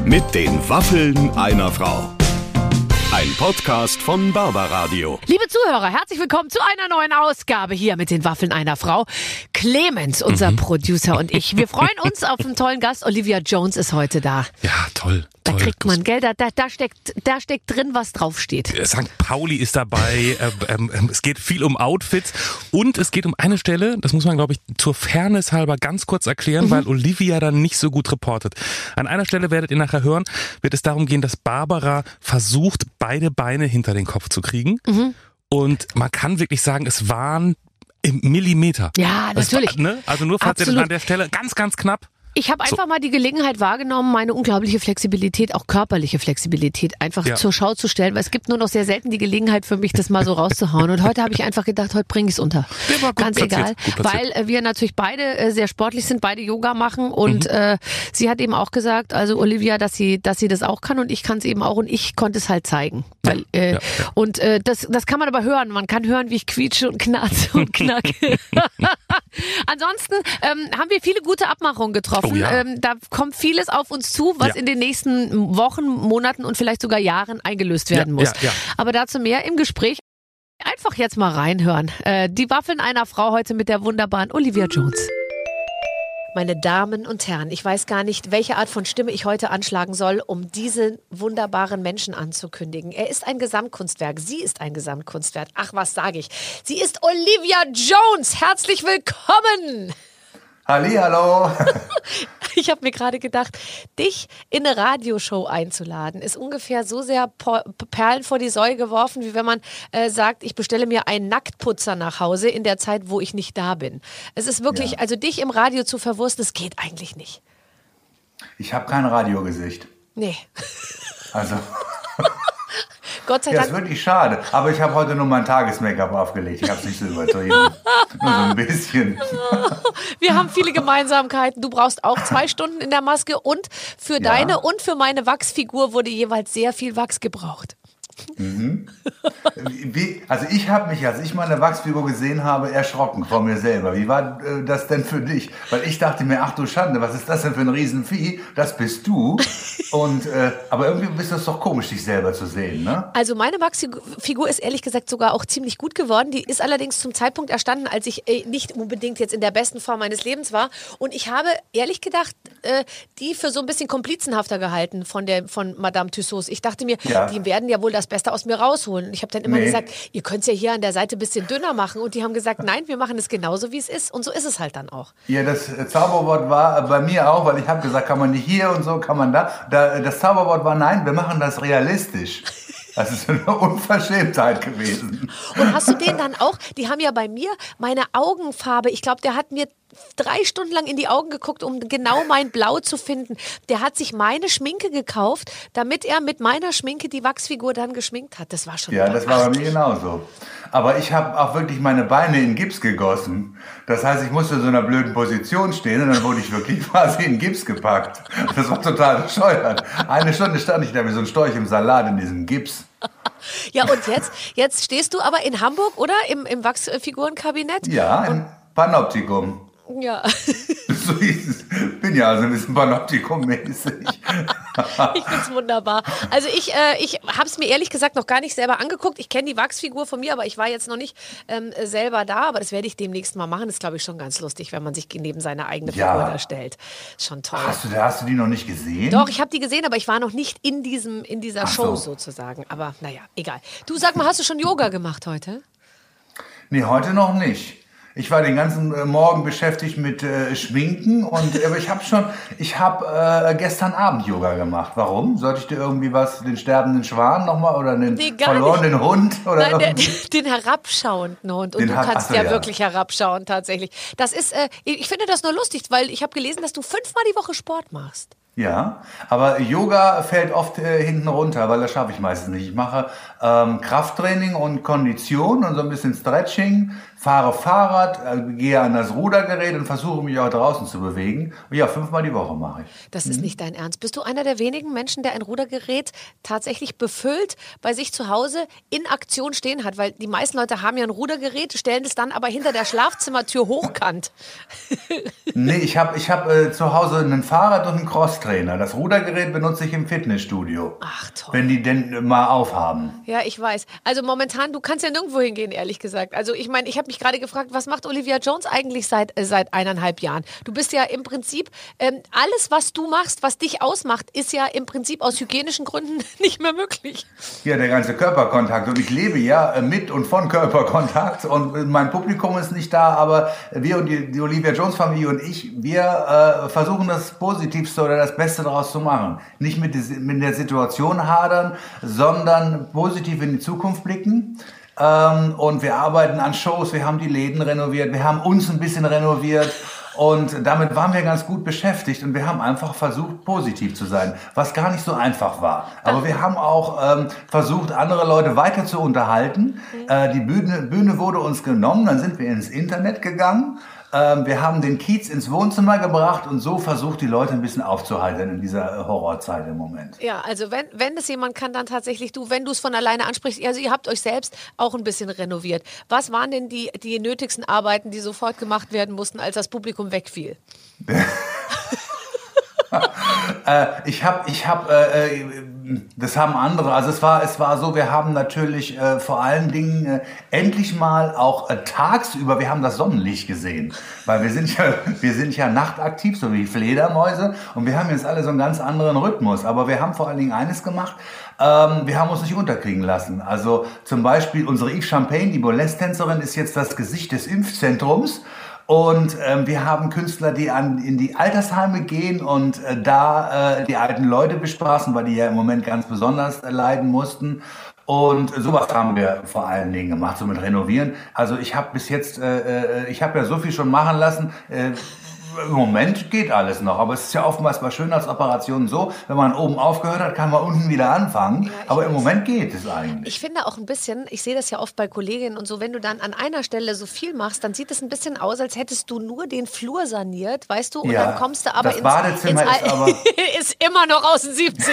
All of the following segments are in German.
Mit den Waffeln einer Frau. Ein Podcast von Barbaradio. Liebe Zuhörer, herzlich willkommen zu einer neuen Ausgabe hier mit den Waffeln einer Frau. Clemens, unser Producer, und ich. Wir freuen uns auf einen tollen Gast. Olivia Jones ist heute da. Ja, toll. Da kriegt man Geld, da steckt drin, was draufsteht. St. Pauli ist dabei, es geht viel um Outfits und es geht um eine Stelle, das muss man, glaube ich, zur Fairness halber ganz kurz erklären, weil Olivia dann nicht so gut reportet. An einer Stelle werdet ihr nachher hören, wird es darum gehen, dass Barbara versucht, beide Beine hinter den Kopf zu kriegen. Und man kann wirklich sagen, es waren im Millimeter. Ja, natürlich. War, ne? Also nur falls ihr das an der Stelle ganz, ganz knapp. Ich habe einfach mal die Gelegenheit wahrgenommen, meine unglaubliche Flexibilität, auch körperliche Flexibilität, einfach zur Schau zu stellen, weil es gibt nur noch sehr selten die Gelegenheit für mich, das mal so rauszuhauen. Und heute habe ich einfach gedacht, heute bringe ich es unter. Ganz egal, weil wir natürlich beide sehr sportlich sind, beide Yoga machen und sie hat eben auch gesagt, also Olivia, dass sie das auch kann und ich kann es eben auch und ich konnte es halt zeigen. Weil, Und das kann man aber hören. Man kann hören, wie ich quietsche und knarze und knacke. Ansonsten haben wir viele gute Abmachungen getroffen. Oh ja. Da kommt vieles auf uns zu, was in den nächsten Wochen, Monaten und vielleicht sogar Jahren eingelöst werden muss. Ja. Aber dazu mehr im Gespräch. Einfach jetzt mal reinhören. Die Waffeln einer Frau heute mit der wunderbaren Olivia Jones. Meine Damen und Herren, ich weiß gar nicht, welche Art von Stimme ich heute anschlagen soll, um diesen wunderbaren Menschen anzukündigen. Er ist ein Gesamtkunstwerk. Sie ist ein Gesamtkunstwerk. Ach, was sage ich? Sie ist Olivia Jones. Herzlich willkommen. Hallihallo. Ich habe mir gerade gedacht, dich in eine Radioshow einzuladen, ist ungefähr so sehr Perlen vor die Säue geworfen, wie wenn man sagt, ich bestelle mir einen Nacktputzer nach Hause in der Zeit, wo ich nicht da bin. Es ist wirklich, also dich im Radio zu verwursten, das geht eigentlich nicht. Ich habe kein Radiogesicht. Nee. Also... Gott sei ja, Dank. ist wirklich schade. Aber ich habe heute nur mein Tages-Make-up aufgelegt. Ich habe es nicht so übertrieben. Nur so ein bisschen. Wir haben viele Gemeinsamkeiten. Du brauchst auch 2 Stunden in der Maske und für deine und für meine Wachsfigur wurde jeweils sehr viel Wachs gebraucht. Also ich habe mich, als ich meine Wachsfigur gesehen habe, erschrocken vor mir selber. Wie war das denn für dich? Weil ich dachte mir, ach du Schande, was ist das denn für ein Riesenvieh? Das bist du. Und aber irgendwie ist das doch komisch, dich selber zu sehen, ne? Also meine Wachsfigur ist ehrlich gesagt sogar auch ziemlich gut geworden. Die ist allerdings zum Zeitpunkt erstanden, als ich nicht unbedingt jetzt in der besten Form meines Lebens war. Und ich habe ehrlich gedacht, die für so ein bisschen komplizenhafter gehalten von Madame Tussauds. Ich dachte mir, die werden ja wohl das Beste aus mir rausholen. Ich habe dann immer gesagt, ihr könnt es ja hier an der Seite ein bisschen dünner machen. Und die haben gesagt, nein, wir machen es genauso, wie es ist. Und so ist es halt dann auch. Ja, das Zauberwort war bei mir auch, weil ich habe gesagt, kann man nicht hier und so, kann man da. Das Zauberwort war, nein, wir machen das realistisch. Das ist eine Unverschämtheit gewesen. Und hast du den dann auch, die haben ja bei mir meine Augenfarbe, ich glaube, der hat mir 3 Stunden lang in die Augen geguckt, um genau mein Blau zu finden. Der hat sich meine Schminke gekauft, damit er mit meiner Schminke die Wachsfigur dann geschminkt hat. Das war schon das war bei mir genauso. Aber ich habe auch wirklich meine Beine in Gips gegossen. Das heißt, ich musste in so einer blöden Position stehen und dann wurde ich wirklich quasi in Gips gepackt. Das war total bescheuert. 1 Stunde stand ich da wie so ein Storch im Salat in diesem Gips. Ja, und jetzt stehst du aber in Hamburg, oder? Im Wachsfigurenkabinett? Ja, im Panoptikum. Ja. So hieß es. Bin ja also ein bisschen Panoptikum-mäßig. Ich find's wunderbar. Also ich habe es mir ehrlich gesagt noch gar nicht selber angeguckt. Ich kenne die Wachsfigur von mir, aber ich war jetzt noch nicht selber da. Aber das werde ich demnächst mal machen. Das ist, glaube ich, schon ganz lustig, wenn man sich neben seine eigene Figur da stellt. Ist schon toll. Hast du die noch nicht gesehen? Doch, ich habe die gesehen, aber ich war noch nicht in dieser Show sozusagen. Aber naja, egal. Du, sag mal, hast du schon Yoga gemacht heute? Nee, heute noch nicht. Ich war den ganzen Morgen beschäftigt mit Schminken aber ich habe gestern Abend Yoga gemacht. Warum? Sollte ich dir irgendwie den sterbenden Schwan nochmal oder den verlorenen Hund? Oder nein, den herabschauenden Hund. Und du kannst wirklich herabschauen tatsächlich. Das ist, ich finde das nur lustig, weil ich habe gelesen, dass du 5-mal die Woche Sport machst. Ja, aber Yoga fällt oft hinten runter, weil das schaffe ich meistens nicht. Ich mache Krafttraining und Kondition und so ein bisschen Stretching fahre Fahrrad, gehe an das Rudergerät und versuche mich auch draußen zu bewegen. Und ja, 5-mal die Woche mache ich. Das ist nicht dein Ernst. Bist du einer der wenigen Menschen, der ein Rudergerät tatsächlich befüllt bei sich zu Hause in Aktion stehen hat? Weil die meisten Leute haben ja ein Rudergerät, stellen es dann aber hinter der Schlafzimmertür hochkant. Nee, ich hab zu Hause einen Fahrrad und einen Crosstrainer. Das Rudergerät benutze ich im Fitnessstudio. Ach toll. Wenn die denn mal aufhaben. Ja, ich weiß. Also momentan, du kannst ja nirgendwo hingehen, ehrlich gesagt. Also ich meine, ich habe mich gerade gefragt, was macht Olivia Jones eigentlich seit 1,5 Jahren? Du bist ja im Prinzip, alles, was du machst, was dich ausmacht, ist ja im Prinzip aus hygienischen Gründen nicht mehr möglich. Ja, der ganze Körperkontakt. Und ich lebe ja mit und von Körperkontakt. Und mein Publikum ist nicht da, aber wir und die Olivia Jones Familie und ich, wir versuchen das Positivste oder das Beste daraus zu machen. Nicht mit der Situation hadern, sondern positiv in die Zukunft blicken. Und wir arbeiten an Shows, wir haben die Läden renoviert, wir haben uns ein bisschen renoviert und damit waren wir ganz gut beschäftigt und wir haben einfach versucht, positiv zu sein, was gar nicht so einfach war. Aber wir haben auch versucht, andere Leute weiter zu unterhalten. Die Bühne wurde uns genommen, dann sind wir ins Internet gegangen. Wir haben den Kiez ins Wohnzimmer gebracht und so versucht, die Leute ein bisschen aufzuheitern in dieser Horrorzeit im Moment. Ja, also wenn das jemand kann, dann tatsächlich du, wenn du es von alleine ansprichst. Also ihr habt euch selbst auch ein bisschen renoviert. Was waren denn die nötigsten Arbeiten, die sofort gemacht werden mussten, als das Publikum wegfiel? Das haben andere, also es war so, wir haben natürlich vor allen Dingen endlich mal auch tagsüber, wir haben das Sonnenlicht gesehen, weil wir sind ja nachtaktiv, so wie Fledermäuse und wir haben jetzt alle so einen ganz anderen Rhythmus, aber wir haben vor allen Dingen eines gemacht, wir haben uns nicht unterkriegen lassen, also zum Beispiel unsere Yves Champagne, die Burlesque-Tänzerin, ist jetzt das Gesicht des Impfzentrums. Und wir haben Künstler, die in die Altersheime gehen und da die alten Leute bespaßen, weil die ja im Moment ganz besonders leiden mussten. Und sowas haben wir vor allen Dingen gemacht, so mit Renovieren. Also ich habe bis jetzt, ich habe ja so viel schon machen lassen. Im Moment geht alles noch, aber es ist ja oftmals bei Schönheitsoperationen so, wenn man oben aufgehört hat, kann man unten wieder anfangen. Ja, aber im Moment geht es eigentlich. Ich finde auch ein bisschen, ich sehe das ja oft bei Kolleginnen und so, wenn du dann an einer Stelle so viel machst, dann sieht es ein bisschen aus, als hättest du nur den Flur saniert, weißt du? Und ja, dann kommst du aber das Badezimmer ist immer noch aus den 70ern.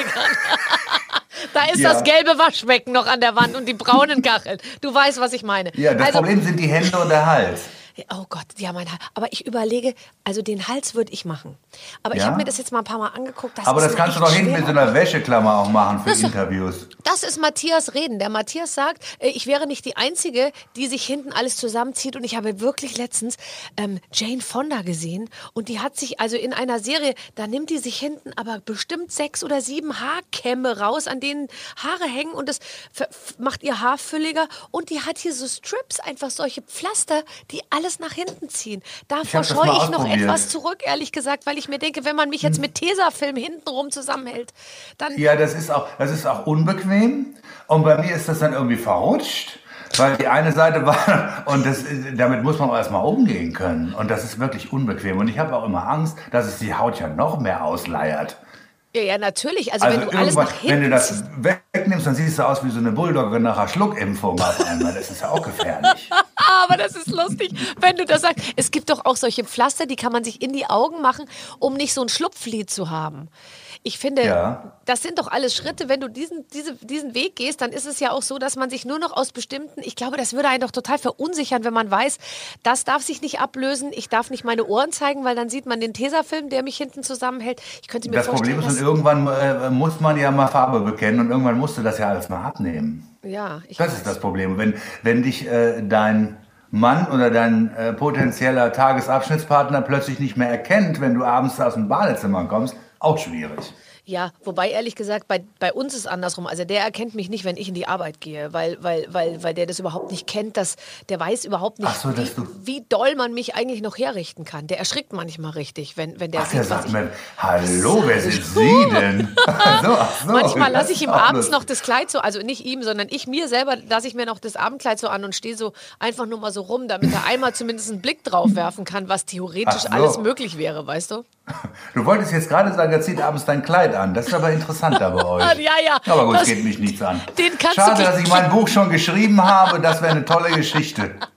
Da ist das gelbe Waschbecken noch an der Wand und die braunen Kacheln. Du weißt, was ich meine. Ja, das Problem sind die Hände und der Hals. Oh Gott, ja, mein Hals. Aber ich überlege, also den Hals würde ich machen. Aber ich habe mir das jetzt mal ein paar Mal angeguckt. Aber das kannst du doch hinten mit so einer Wäscheklammer auch machen für Interviews. Das ist Matthias Reden. Der Matthias sagt, ich wäre nicht die Einzige, die sich hinten alles zusammenzieht. Und ich habe wirklich letztens Jane Fonda gesehen. Und die hat sich also in einer Serie, da nimmt die sich hinten aber bestimmt 6 oder 7 Haarkämme raus, an denen Haare hängen. Und das macht ihr Haar fülliger. Und die hat hier so Strips, einfach solche Pflaster, die alles nach hinten ziehen. Davor scheue ich noch etwas zurück, ehrlich gesagt, weil ich mir denke, wenn man mich jetzt mit Tesafilm hintenrum zusammenhält, dann... Ja, das ist auch unbequem und bei mir ist das dann irgendwie verrutscht, weil die eine Seite war und damit muss man auch erstmal umgehen können und das ist wirklich unbequem und ich habe auch immer Angst, dass es die Haut ja noch mehr ausleiert. Ja, natürlich. Also wenn du alles nach hinten... Wenn du das wegnimmst, dann siehst du aus wie so eine Bulldogge nach einer Schluckimpfung auf einmal. Das ist ja auch gefährlich. Aber das ist lustig, wenn du das sagst. Es gibt doch auch solche Pflaster, die kann man sich in die Augen machen, um nicht so ein Schlupflied zu haben. Ich finde, das sind doch alles Schritte. Wenn du diesen Weg gehst, dann ist es ja auch so, dass man sich nur noch aus bestimmten, ich glaube, das würde einen doch total verunsichern, wenn man weiß, das darf sich nicht ablösen, ich darf nicht meine Ohren zeigen, weil dann sieht man den Tesafilm, der mich hinten zusammenhält. Ich könnte mir vorstellen, Problem ist, und irgendwann muss man ja mal Farbe bekennen und irgendwann musst du das ja alles mal abnehmen. Ja, das ist das Problem. Wenn dich dein Mann oder dein potenzieller Tagesabschnittspartner plötzlich nicht mehr erkennt, wenn du abends aus dem Badezimmer kommst, auch schwierig. Ja, wobei ehrlich gesagt, bei uns ist es andersrum. Also der erkennt mich nicht, wenn ich in die Arbeit gehe, weil der das überhaupt nicht kennt. Der weiß überhaupt nicht, wie doll man mich eigentlich noch herrichten kann. Der erschrickt manchmal richtig, wenn der sieht, was ich... Hallo, wer sind Sie denn? so, manchmal lasse ich ihm abends noch das Kleid so, also nicht ihm, sondern mir selber lasse ich mir noch das Abendkleid so an und stehe so einfach nur mal so rum, damit er einmal zumindest einen Blick drauf werfen kann, was theoretisch alles möglich wäre, weißt du? Du wolltest jetzt gerade sagen, er zieht abends dein Kleid an. Das ist aber interessanter bei euch. Ja. Aber gut, es geht mich nichts an. Schade, dass ich mein Buch schon geschrieben habe. Das wäre eine tolle Geschichte.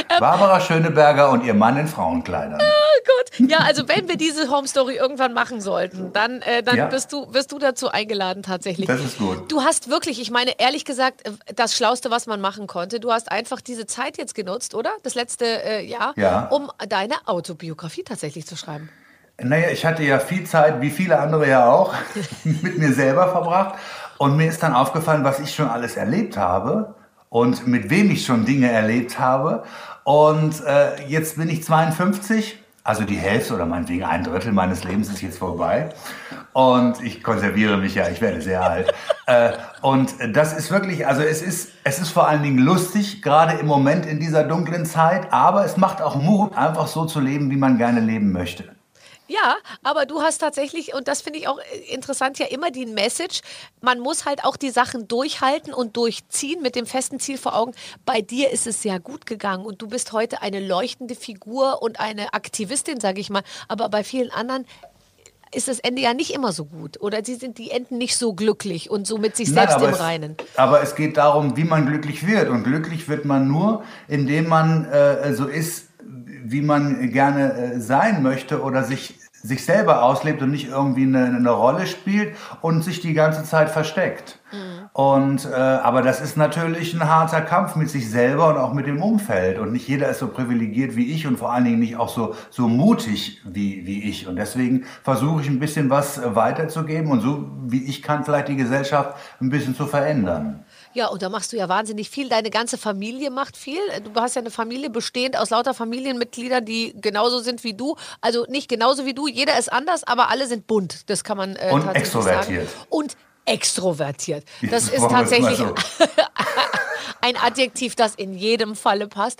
Barbara Schöneberger und ihr Mann in Frauenkleidern. Gut. Ja, also wenn wir diese Home Story irgendwann machen sollten, dann Ja. wirst du dazu eingeladen tatsächlich. Das ist gut. Du hast wirklich, ich meine ehrlich gesagt, das Schlauste, was man machen konnte. Du hast einfach diese Zeit jetzt genutzt, oder? Das letzte Jahr, Ja. um deine Autobiografie tatsächlich zu schreiben. Naja, ich hatte ja viel Zeit, wie viele andere ja auch, mit mir selber verbracht. Und mir ist dann aufgefallen, was ich schon alles erlebt habe und mit wem ich schon Dinge erlebt habe. Und jetzt bin ich 52, also die Hälfte oder meinetwegen 1/3 meines Lebens ist jetzt vorbei. Und ich konserviere mich ja, ich werde sehr alt. Und das ist wirklich, also es ist vor allen Dingen lustig, gerade im Moment in dieser dunklen Zeit. Aber es macht auch Mut, einfach so zu leben, wie man gerne leben möchte. Ja, aber du hast tatsächlich, und das finde ich auch interessant, ja immer die Message, man muss halt auch die Sachen durchhalten und durchziehen mit dem festen Ziel vor Augen. Bei dir ist es sehr gut gegangen und du bist heute eine leuchtende Figur und eine Aktivistin, sage ich mal. Aber bei vielen anderen ist das Ende ja nicht immer so gut oder die enden nicht so glücklich und so mit sich selbst im Reinen. Aber es geht darum, wie man glücklich wird. Und glücklich wird man nur, indem man so ist, wie man gerne sein möchte oder sich selber auslebt und nicht irgendwie eine Rolle spielt und sich die ganze Zeit versteckt. Und aber das ist natürlich ein harter Kampf mit sich selber und auch mit dem Umfeld. Und nicht jeder ist so privilegiert wie ich und vor allen Dingen nicht auch so mutig wie ich. Und deswegen versuche ich ein bisschen was weiterzugeben und so wie ich kann vielleicht die Gesellschaft ein bisschen zu verändern. Ja, und da machst du ja wahnsinnig viel. Deine ganze Familie macht viel. Du hast ja eine Familie bestehend aus lauter Familienmitgliedern, die genauso sind wie du. Also nicht genauso wie du, jeder ist anders, aber alle sind bunt. Das kann man und tatsächlich extrovertiert. sagen. Und extrovertiert. Das Jetzt ist wollen wir es mal tatsächlich so. ein Adjektiv, das in jedem Falle passt.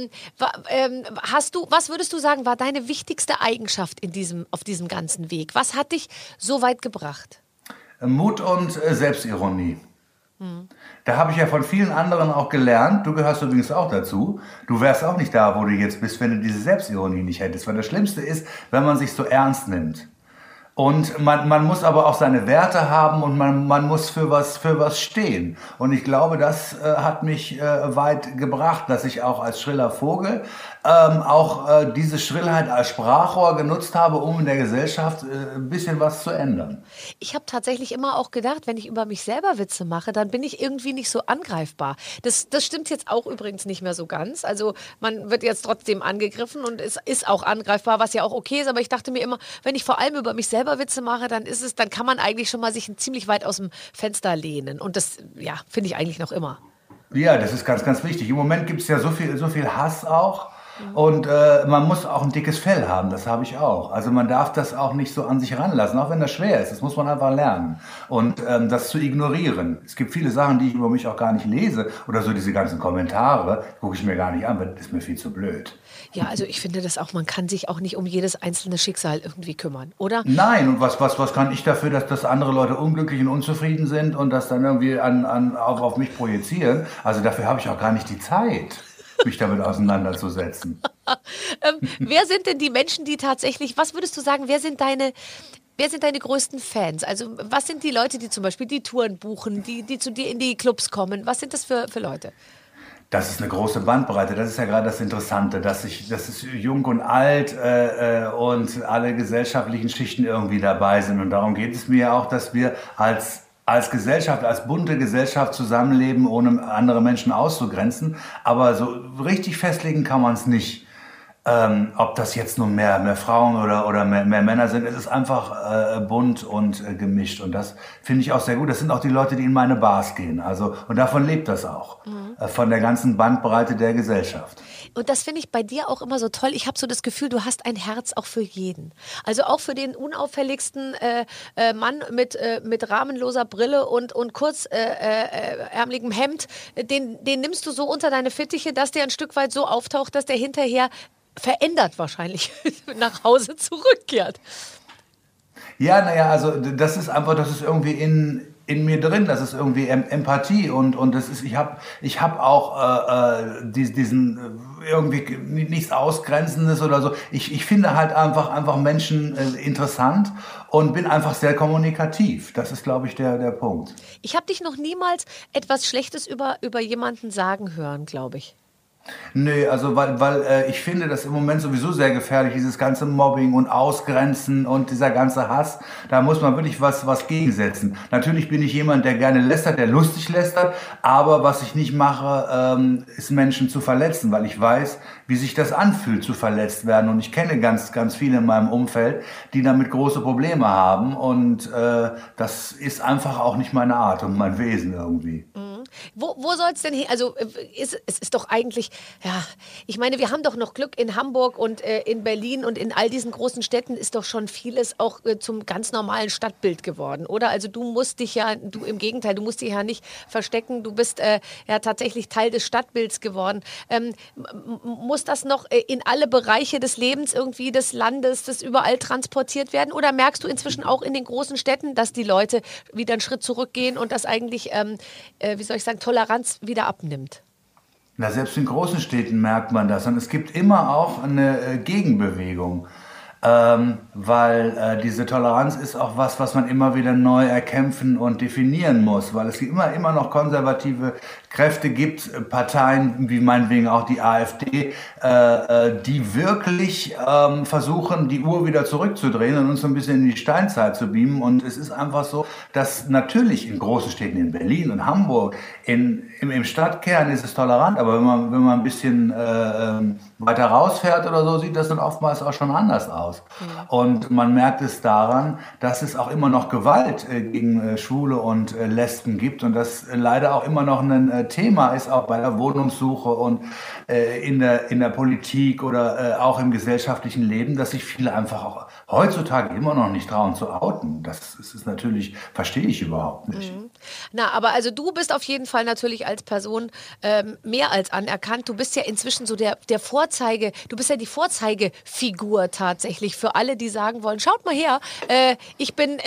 Was würdest du sagen, war deine wichtigste Eigenschaft auf diesem ganzen Weg? Was hat dich so weit gebracht? Mut und Selbstironie. Da habe ich ja von vielen anderen auch gelernt, du gehörst übrigens auch dazu, du wärst auch nicht da, wo du jetzt bist, wenn du diese Selbstironie nicht hättest. Weil das Schlimmste ist, wenn man sich so ernst nimmt. Und man muss aber auch seine Werte haben und man muss für was stehen. Und ich glaube, das hat mich weit gebracht, dass ich auch als schriller Vogel auch diese Schrillheit als Sprachrohr genutzt habe, um in der Gesellschaft ein bisschen was zu ändern. Ich habe tatsächlich immer auch gedacht, wenn ich über mich selber Witze mache, dann bin ich irgendwie nicht so angreifbar. Das stimmt jetzt auch übrigens nicht mehr so ganz. Also man wird jetzt trotzdem angegriffen und es ist auch angreifbar, was ja auch okay ist. Aber ich dachte mir immer, wenn ich vor allem über mich selber Witze mache, dann kann man eigentlich schon mal sich ziemlich weit aus dem Fenster lehnen. Und das, ja, finde ich eigentlich noch immer. Ja, das ist ganz, ganz wichtig. Im Moment gibt es ja so viel Hass auch. Und man muss auch ein dickes Fell haben, das habe ich auch. Also man darf das auch nicht so an sich ranlassen, auch wenn das schwer ist. Das muss man einfach lernen. Und das zu ignorieren. Es gibt viele Sachen, die ich über mich auch gar nicht lese. Oder so diese ganzen Kommentare, gucke ich mir gar nicht an, weil das ist mir viel zu blöd. Ja, also ich finde das auch, man kann sich auch nicht um jedes einzelne Schicksal irgendwie kümmern, oder? Nein, und was kann ich dafür, dass andere Leute unglücklich und unzufrieden sind und das dann irgendwie auf mich projizieren? Also dafür habe ich auch gar nicht die Zeit, mich damit auseinanderzusetzen. Wer sind denn die Menschen, die tatsächlich, was würdest du sagen, wer sind deine größten Fans? Also was sind die Leute, die zum Beispiel die Touren buchen, die zu dir in die Clubs kommen? Was sind das für Leute? Das ist eine große Bandbreite. Das ist ja gerade das Interessante, das ist jung und alt und alle gesellschaftlichen Schichten irgendwie dabei sind. Und darum geht es mir ja auch, dass wir als Gesellschaft, als bunte Gesellschaft zusammenleben, ohne andere Menschen auszugrenzen. Aber so richtig festlegen kann man es nicht. Ob das jetzt nun mehr Frauen oder mehr Männer sind, es ist einfach bunt und gemischt. Und das finde ich auch sehr gut. Das sind auch die Leute, die in meine Bars gehen. Also, und davon lebt das auch. Von der ganzen Bandbreite der Gesellschaft. Und das finde ich bei dir auch immer so toll. Ich habe so das Gefühl, du hast ein Herz auch für jeden. Also auch für den unauffälligsten Mann mit rahmenloser Brille und kurzärmeligem Hemd. Den nimmst du so unter deine Fittiche, dass der ein Stück weit so auftaucht, dass der hinterher verändert wahrscheinlich nach Hause zurückkehrt. Ja, naja, also das ist irgendwie in mir drin, das ist irgendwie Empathie und das ist, ich hab auch diesen irgendwie nichts Ausgrenzendes oder so. Ich finde halt einfach Menschen interessant und bin einfach sehr kommunikativ. Das ist, glaube ich, der Punkt. Ich habe dich noch niemals etwas Schlechtes über jemanden sagen hören, glaube ich. Nö, also weil ich finde, das im Moment sowieso sehr gefährlich, dieses ganze Mobbing und Ausgrenzen und dieser ganze Hass. Da muss man wirklich was gegensetzen. Natürlich bin ich jemand, der gerne lästert, der lustig lästert, aber was ich nicht mache, ist Menschen zu verletzen, weil ich weiß, wie sich das anfühlt, zu verletzt werden. Und ich kenne ganz, ganz viele in meinem Umfeld, die damit große Probleme haben. Und das ist einfach auch nicht meine Art und mein Wesen irgendwie. Wo soll es denn hin? Also es ist doch eigentlich, ja, ich meine, wir haben doch noch Glück in Hamburg und in Berlin und in all diesen großen Städten ist doch schon vieles auch zum ganz normalen Stadtbild geworden, oder? Also du im Gegenteil, du musst dich ja nicht verstecken, du bist ja tatsächlich Teil des Stadtbilds geworden. Muss das noch in alle Bereiche des Lebens irgendwie des Landes, das überall transportiert werden? Oder merkst du inzwischen auch in den großen Städten, dass die Leute wieder einen Schritt zurückgehen und das eigentlich, wie soll ich sagen, Toleranz wieder abnimmt? Na, selbst in großen Städten merkt man das. Und es gibt immer auch eine Gegenbewegung. Weil diese Toleranz ist auch was man immer wieder neu erkämpfen und definieren muss. Weil es immer noch konservative Kräfte gibt, Parteien wie meinetwegen auch die AfD, die wirklich versuchen, die Uhr wieder zurückzudrehen und uns so ein bisschen in die Steinzeit zu beamen. Und es ist einfach so, dass natürlich in großen Städten, in Berlin und Hamburg, im Stadtkern ist es tolerant, aber wenn man ein bisschen weiter rausfährt oder so, sieht das dann oftmals auch schon anders aus. Und man merkt es daran, dass es auch immer noch Gewalt gegen Schwule und Lesben gibt und das leider auch immer noch ein Thema ist, auch bei der Wohnungssuche und in der Politik oder auch im gesellschaftlichen Leben, dass sich viele einfach auch heutzutage immer noch nicht trauen zu outen. Das ist natürlich, verstehe ich überhaupt nicht. Na, aber also du bist auf jeden Fall natürlich als Person mehr als anerkannt. Du bist ja inzwischen so der Vorzeige, du bist ja die Vorzeigefigur tatsächlich für alle, die sagen wollen, schaut mal her, ich bin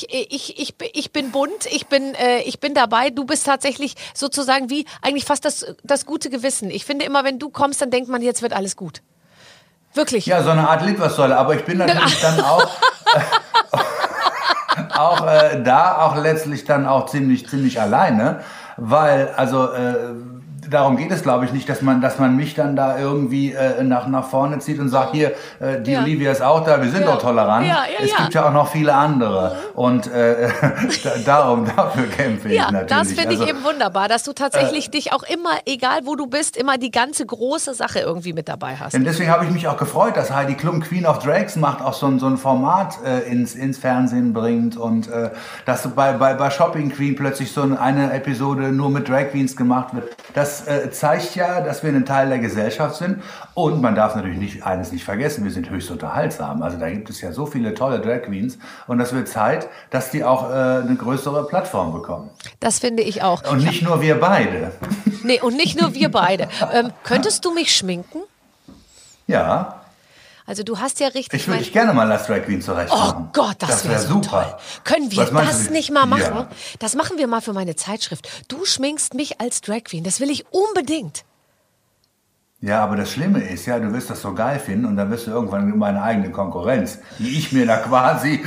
bunt, ich bin dabei. Du bist tatsächlich sozusagen wie eigentlich fast das gute Gewissen. Ich finde immer, wenn du kommst, dann denkt man, jetzt wird alles gut. Wirklich. Ja, so eine Art Litfaßsäule, aber ich bin natürlich dann auch auch letztlich dann auch ziemlich alleine, weil also darum geht es, glaube ich, nicht, dass man mich dann da irgendwie nach vorne zieht und sagt, hier, die Olivia ist auch da, wir sind doch tolerant. Es gibt ja auch noch viele andere. Und dafür kämpfe ich natürlich. Ja, das finde ich eben wunderbar, dass du tatsächlich dich auch immer, egal wo du bist, immer die ganze große Sache irgendwie mit dabei hast. Und deswegen habe ich mich auch gefreut, dass Heidi Klum Queen of Drags macht, auch so ein Format ins Fernsehen bringt und dass bei Shopping Queen plötzlich so eine Episode nur mit Drag Queens gemacht wird. Das zeigt ja, dass wir ein Teil der Gesellschaft sind und man darf natürlich eines nicht vergessen, wir sind höchst unterhaltsam. Also da gibt es ja so viele tolle Drag Queens und das wird Zeit, dass die auch eine größere Plattform bekommen. Das finde ich auch. Und nicht nur wir beide. Nee, und nicht nur wir beide. Könntest du mich schminken? Ja. Also du hast ja richtig... Ich würde dich gerne mal als Drag Queen zurecht machen. Oh Gott, das wäre so super. Toll. Können wir das nicht mal machen? Ja. Das machen wir mal für meine Zeitschrift. Du schminkst mich als Drag Queen. Das will ich unbedingt. Ja, aber das Schlimme ist ja, du wirst das so geil finden und dann wirst du irgendwann meine eigene Konkurrenz, die ich mir da quasi...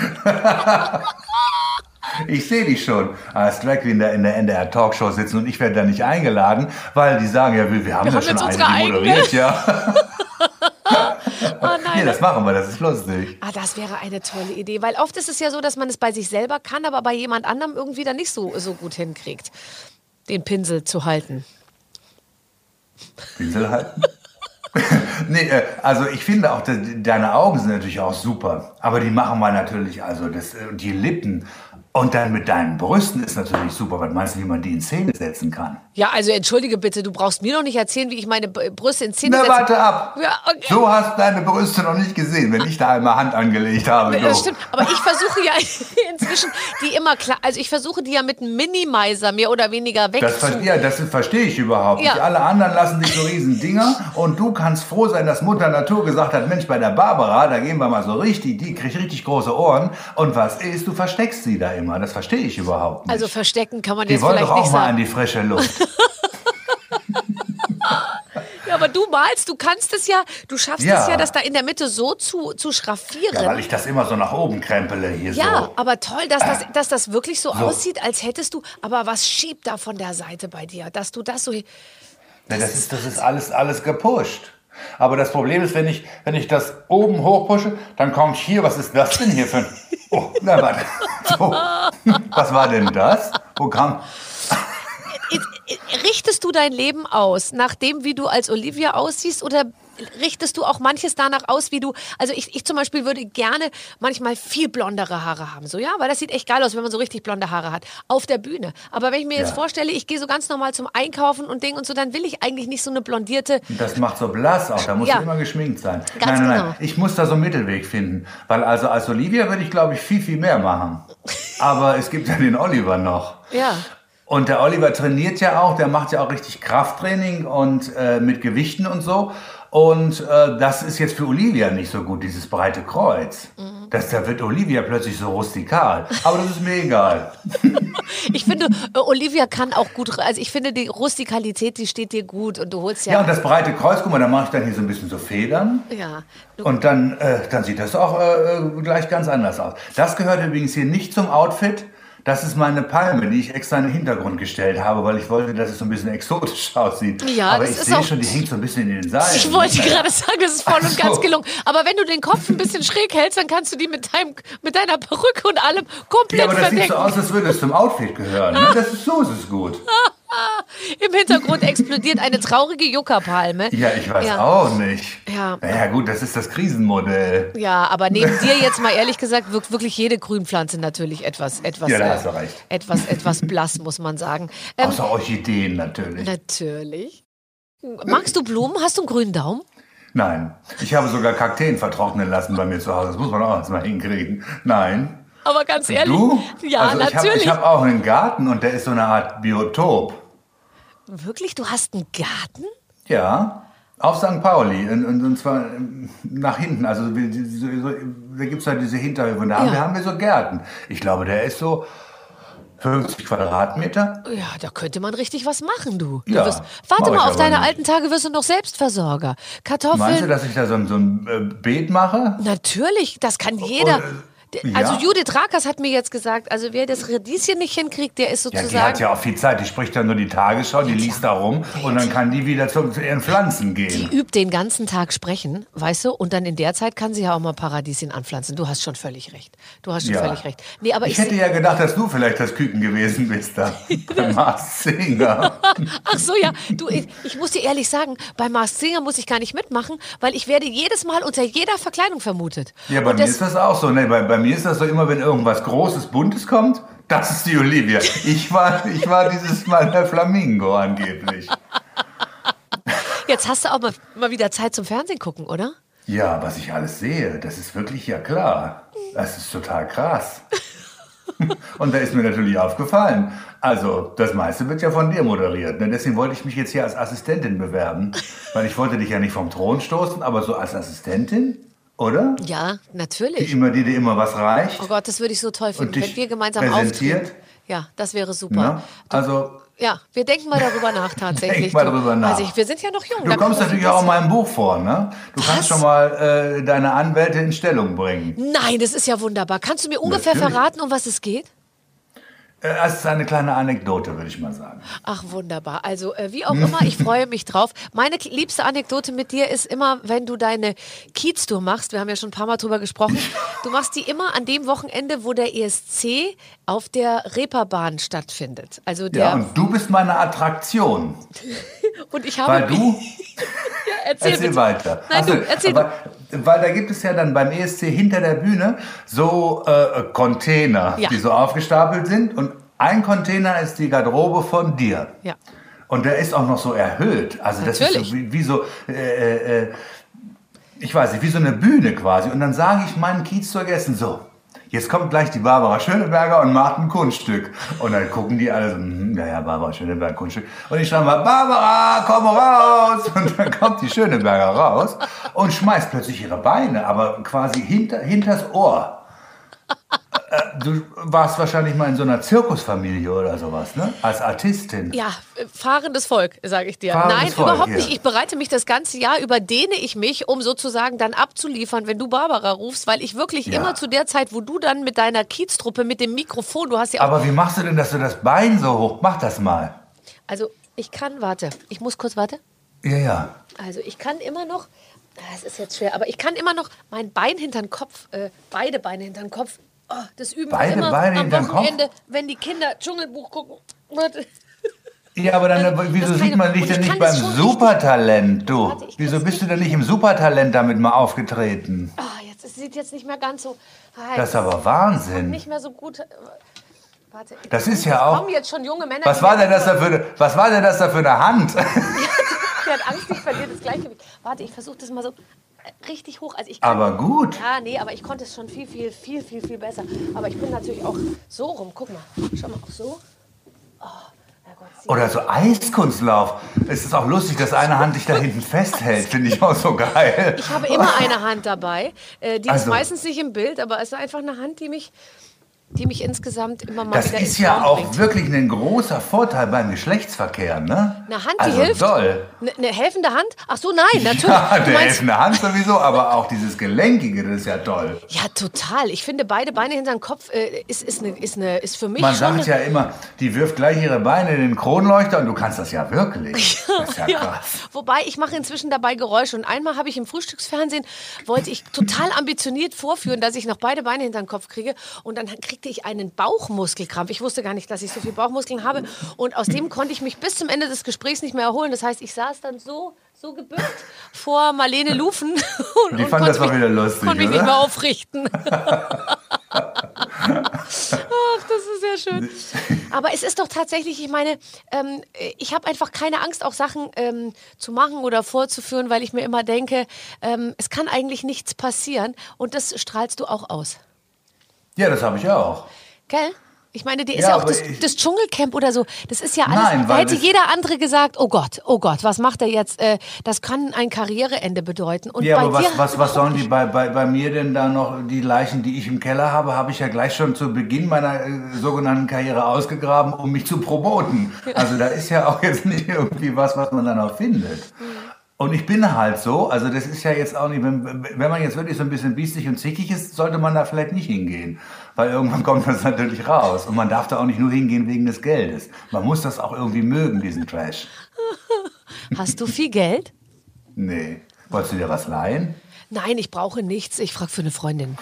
Ich sehe dich schon als Drag Queen in der NDR Talkshow sitzen und ich werde da nicht eingeladen, weil die sagen, ja, wir haben ja schon eine, die moderiert, ja. Oh nein. Nee, das machen wir, das ist lustig. Das wäre eine tolle Idee, weil oft ist es ja so, dass man es bei sich selber kann, aber bei jemand anderem irgendwie dann nicht so gut hinkriegt, den Pinsel zu halten. Pinsel halten? Nee, also ich finde auch, deine Augen sind natürlich auch super, aber die machen wir natürlich, also die Lippen. Und dann mit deinen Brüsten ist natürlich super. Was meinst du, wie man die in Szene setzen kann? Ja, also entschuldige bitte, du brauchst mir noch nicht erzählen, wie ich meine Brüste in Szene setze. Na, warte ab. Ja, okay. So hast du deine Brüste noch nicht gesehen, wenn ich da einmal Hand angelegt habe. Das stimmt, aber ich versuche ja inzwischen die immer klar, also ich versuche die ja mit einem Minimizer mehr oder weniger das verstehe ich überhaupt nicht. Alle anderen lassen sich so riesen Dinger und du kannst froh sein, dass Mutter Natur gesagt hat, Mensch, bei der Barbara, da gehen wir mal so richtig, die kriegt richtig große Ohren und was ist, du versteckst sie da immer. Das verstehe ich überhaupt nicht. Also verstecken kann man jetzt vielleicht nicht sagen. Die wollen doch auch mal an die frische Luft. Ja, aber du malst, du kannst es ja, du schaffst es ja, das da in der Mitte so zu schraffieren. Ja, weil ich das immer so nach oben krempele hier so. Ja, aber toll, dass das wirklich so aussieht, als hättest du, aber was schiebt da von der Seite bei dir, dass du das so... Das ist alles gepusht. Aber das Problem ist, wenn ich das oben hochpushe, dann kommt hier, was ist das denn hier für ein... Oh, na warte. So. Was war denn das? Wo kam... Richtest du dein Leben aus, nach dem, wie du als Olivia aussiehst, oder richtest du auch manches danach aus, wie du, also ich zum Beispiel würde gerne manchmal viel blondere Haare haben, so, ja, weil das sieht echt geil aus, wenn man so richtig blonde Haare hat, auf der Bühne. Aber wenn ich mir jetzt vorstelle, ich gehe so ganz normal zum Einkaufen und Ding und so, dann will ich eigentlich nicht so eine blondierte... Das macht so blass auch, da muss du immer geschminkt sein. Ganz Nein, ich muss da so einen Mittelweg finden, weil also als Olivia würde ich, glaube ich, viel mehr machen. Aber es gibt ja den Oliver noch. Ja. Und der Oliver trainiert ja auch, der macht ja auch richtig Krafttraining und mit Gewichten und so. Und das ist jetzt für Olivia nicht so gut, dieses breite Kreuz. Da wird Olivia plötzlich so rustikal. Aber das ist mir egal. Ich finde, Olivia kann auch gut, also ich finde, die Rustikalität, die steht dir gut und du holst ja... Ja, und das breite Kreuz, guck mal, da mache ich dann hier so ein bisschen so Federn. Ja. Und dann sieht das auch gleich ganz anders aus. Das gehört übrigens hier nicht zum Outfit. Das ist meine Palme, die ich extra in den Hintergrund gestellt habe, weil ich wollte, dass es so ein bisschen exotisch aussieht. Ja, aber das ich ist sehe auch, schon, die hängt so ein bisschen in den Seilen. Ich wollte gerade sagen, das ist voll und ganz gelungen. Aber wenn du den Kopf ein bisschen schräg hältst, dann kannst du die mit deiner Perücke und allem komplett Ja, aber das verdecken. sieht so aus, als würde es zum Outfit gehören. Ne? So ist es gut. Im Hintergrund explodiert eine traurige Juckerpalme. Ja, ich weiß auch nicht. Ja. Naja gut, das ist das Krisenmodell. Ja, aber neben dir jetzt mal ehrlich gesagt wirkt wirklich jede Grünpflanze natürlich etwas ja, da hast du recht. etwas blass, muss man sagen. Außer Orchideen natürlich. Natürlich. Magst du Blumen? Hast du einen grünen Daumen? Nein, ich habe sogar Kakteen vertrocknen lassen bei mir zu Hause. Das muss man auch erstmal hinkriegen. Nein. Aber ganz ehrlich. Du? Ja, also natürlich. Ich hab auch einen Garten und der ist so eine Art Biotop. Wirklich? Du hast einen Garten? Ja, auf St. Pauli. Und zwar nach hinten. Also da gibt es halt diese Hinterhöfe. Und da haben wir so Gärten. Ich glaube, der ist so 50 Quadratmeter. Ja, da könnte man richtig was machen, du. Ja, Warte mal, auf deine alten Tage wirst du noch Selbstversorger. Kartoffeln. Meinst du, dass ich da so ein Beet mache? Natürlich, das kann jeder. Also ja. Judith Rakers hat mir jetzt gesagt, also wer das Radieschen nicht hinkriegt, der ist sozusagen... Ja, die hat ja auch viel Zeit. Die spricht dann nur die Tagesschau, die liest da rum und dann kann die wieder zu ihren Pflanzen gehen. Die übt den ganzen Tag sprechen, weißt du? Und dann in der Zeit kann sie ja auch mal Paradieschen anpflanzen. Du hast schon völlig recht. Völlig recht. Nee, aber ich hätte ja gedacht, dass du vielleicht das Küken gewesen bist da. Bei Masked Singer. Ach so, ja. Du, ich muss dir ehrlich sagen, bei Masked Singer muss ich gar nicht mitmachen, weil ich werde jedes Mal unter jeder Verkleidung vermutet. Ja, bei mir ist das auch so. Nee, bei mir ist das so immer, wenn irgendwas Großes, Buntes kommt, das ist die Olivia. Ich war dieses Mal der Flamingo angeblich. Jetzt hast du auch mal wieder Zeit zum Fernsehen gucken, oder? Ja, was ich alles sehe, das ist wirklich ja klar. Das ist total krass. Und da ist mir natürlich aufgefallen, also das meiste wird ja von dir moderiert. Ne? Deswegen wollte ich mich jetzt hier als Assistentin bewerben. Weil ich wollte dich ja nicht vom Thron stoßen, aber so als Assistentin... Oder? Ja, natürlich. Die dir immer was reicht. Oh Gott, das würde ich so toll finden, wenn wir gemeinsam präsentiert. auftreten. Ja, das wäre super. Na, also ja, wir denken mal darüber nach tatsächlich. Denk mal darüber nach. Also wir sind ja noch jung. Du kommst natürlich auch in meinem Buch vor, ne? Du kannst schon mal deine Anwälte in Stellung bringen. Nein, das ist ja wunderbar. Kannst du mir ungefähr verraten, um was es geht? Es ist eine kleine Anekdote, würde ich mal sagen. Ach, wunderbar. Also, wie auch immer, ich freue mich drauf. Meine liebste Anekdote mit dir ist immer, wenn du deine Kiez-Tour machst. Wir haben ja schon ein paar Mal drüber gesprochen. Du machst die immer an dem Wochenende, wo der ESC auf der Reeperbahn stattfindet. Also ja, und du bist meine Attraktion. Und ich habe... Weil du... Ja, erzähl weiter. Nein, du, erzähl du. Weil da gibt es ja dann beim ESC hinter der Bühne so Container, die so aufgestapelt sind. Und ein Container ist die Garderobe von dir. Ja. Und der ist auch noch so erhöht. Also das ist so wie so... ich weiß nicht, wie so eine Bühne quasi. Und dann sage ich meinen Kiez-Gästen so... Jetzt kommt gleich die Barbara Schöneberger und macht ein Kunststück. Und dann gucken die alle so, ja, Barbara Schöneberger, Kunststück. Und ich schreibe mal, Barbara, komm raus. Und dann kommt die Schöneberger raus und schmeißt plötzlich ihre Beine, aber quasi hinters Ohr. Du warst wahrscheinlich mal in so einer Zirkusfamilie oder sowas, ne? Als Artistin. Ja, fahrendes Volk, sage ich dir. Nein, Volk, überhaupt nicht. Ich bereite mich das ganze Jahr, überdehne ich mich, um sozusagen dann abzuliefern, wenn du Barbara rufst, weil ich wirklich immer zu der Zeit, wo du dann mit deiner Kiez-Truppe, mit dem Mikrofon, du hast ja auch... Aber wie machst du denn, dass du das Bein so hoch... Mach das mal. Also warte, ich muss kurz, warte. Ja. Also ich kann immer noch, das ist jetzt schwer, aber ich kann immer noch mein Bein hinter den Kopf, beide Beine hinter den Kopf, das üben wir immer Beine am hinterm Wochenende, wenn die Kinder Dschungelbuch gucken. Warte. Ja, aber dann, wieso sieht man dich denn nicht beim Supertalent, du? Warte, wieso bist du denn nicht im Supertalent damit mal aufgetreten? Es sieht jetzt nicht mehr ganz so... Das ist aber Wahnsinn. Nicht mehr so gut... Warte, das ist ja auch... kommen jetzt schon junge Männer... Was war denn das da für eine Hand? Der hat Angst, ich verliere das Gleichgewicht. Warte, ich versuche das mal so richtig hoch. Also ich kann, aber gut. Ja, nee, aber ich konnte es schon viel besser. Aber ich bin natürlich auch so rum. Guck mal, schau mal, auch so. Oder so Eiskunstlauf. Es ist auch lustig, dass eine Hand dich da hinten festhält. Finde ich auch so geil. Ich habe immer eine Hand dabei. Die ist meistens nicht im Bild, aber es ist einfach eine Hand, die mich insgesamt immer mal das wieder ist ja auch bringt. Wirklich ein großer Vorteil beim Geschlechtsverkehr, ne? Eine Hand, die hilft? Toll. Eine helfende Hand? Ach so, nein, natürlich. Ja, eine helfende Hand sowieso, aber auch dieses Gelenkige, das ist ja toll. Ja, total. Ich finde, beide Beine hinter den Kopf ist für mich Man schon... sagt ja immer, die wirft gleich ihre Beine in den Kronleuchter und du kannst das ja wirklich. Das ist ja krass. Wobei, ich mache inzwischen dabei Geräusche. Und einmal habe ich im Frühstücksfernsehen, wollte ich total ambitioniert vorführen, dass ich noch beide Beine hinter den Kopf kriege. Und dann kriegte ich einen Bauchmuskelkrampf. Ich wusste gar nicht, dass ich so viel Bauchmuskeln habe. Und aus dem konnte ich mich bis zum Ende des Gesprächs nicht mehr erholen. Das heißt, ich saß dann so gebückt vor Marlene Lufen. Die fand das auch wieder lustig, konnte mich nicht mehr aufrichten. Ach, das ist sehr schön. Aber es ist doch tatsächlich, ich meine, ich habe einfach keine Angst, auch Sachen zu machen oder vorzuführen, weil ich mir immer denke, es kann eigentlich nichts passieren. Und das strahlst du auch aus. Ja, das habe ich auch. Gell? Ich meine, dir ist ja auch das Dschungelcamp oder so, das ist ja alles, Nein, da hätte jeder andere gesagt, oh Gott, was macht er jetzt? Das kann ein Karriereende bedeuten. Und ja, bei aber dir was sollen die bei mir denn da noch, die Leichen, die ich im Keller habe ich ja gleich schon zu Beginn meiner sogenannten Karriere ausgegraben, um mich zu promoten. Also da ist ja auch jetzt nicht irgendwie was man dann auch findet. Und ich bin halt so, also das ist ja jetzt auch nicht, wenn man jetzt wirklich so ein bisschen biestig und zickig ist, sollte man da vielleicht nicht hingehen. Weil irgendwann kommt das natürlich raus. Und man darf da auch nicht nur hingehen wegen des Geldes. Man muss das auch irgendwie mögen, diesen Trash. Hast du viel Geld? Nee. Wolltest du dir was leihen? Nein, ich brauche nichts. Ich frage für eine Freundin.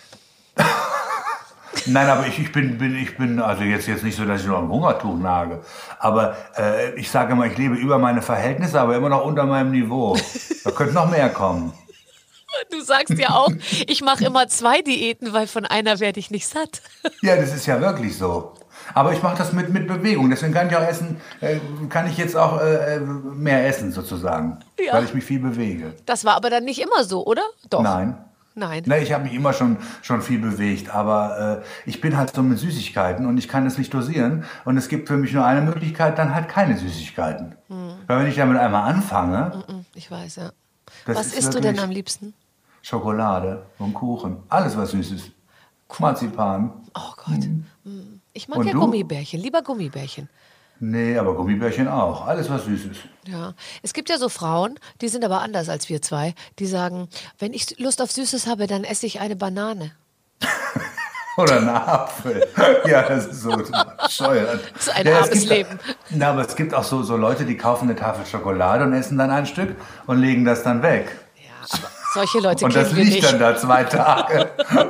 Nein, aber ich bin also jetzt nicht so, dass ich noch am Hungertuch nage. Aber ich sage immer, ich lebe über meine Verhältnisse, aber immer noch unter meinem Niveau. Da könnte noch mehr kommen. Du sagst ja auch, ich mache immer 2 Diäten, weil von einer werde ich nicht satt. Ja, das ist ja wirklich so. Aber ich mache das mit Bewegung. Deswegen kann ich auch essen, kann ich jetzt auch mehr essen sozusagen, weil ich mich viel bewege. Das war aber dann nicht immer so, oder? Doch. Nein. Ne, ich habe mich immer schon viel bewegt, aber ich bin halt so mit Süßigkeiten und ich kann es nicht dosieren. Und es gibt für mich nur eine Möglichkeit, dann halt keine Süßigkeiten. Weil wenn ich damit einmal anfange... Ich weiß, ja. Was isst du denn am liebsten? Schokolade und Kuchen. Alles, was süß ist. Marzipan. Oh Gott. Ich mag Gummibärchen. Lieber Gummibärchen. Nee, aber Gummibärchen auch. Alles, was süß ist. Ja, es gibt ja so Frauen, die sind aber anders als wir zwei, die sagen, wenn ich Lust auf Süßes habe, dann esse ich eine Banane. Oder einen Apfel. Ja, das ist so bescheuert. Das ist ein armes Leben. Na, aber es gibt auch so Leute, die kaufen eine Tafel Schokolade und essen dann ein Stück und legen das dann weg. Ja, aber solche Leute kennen wir nicht. Und das liegt dann da 2 Tage.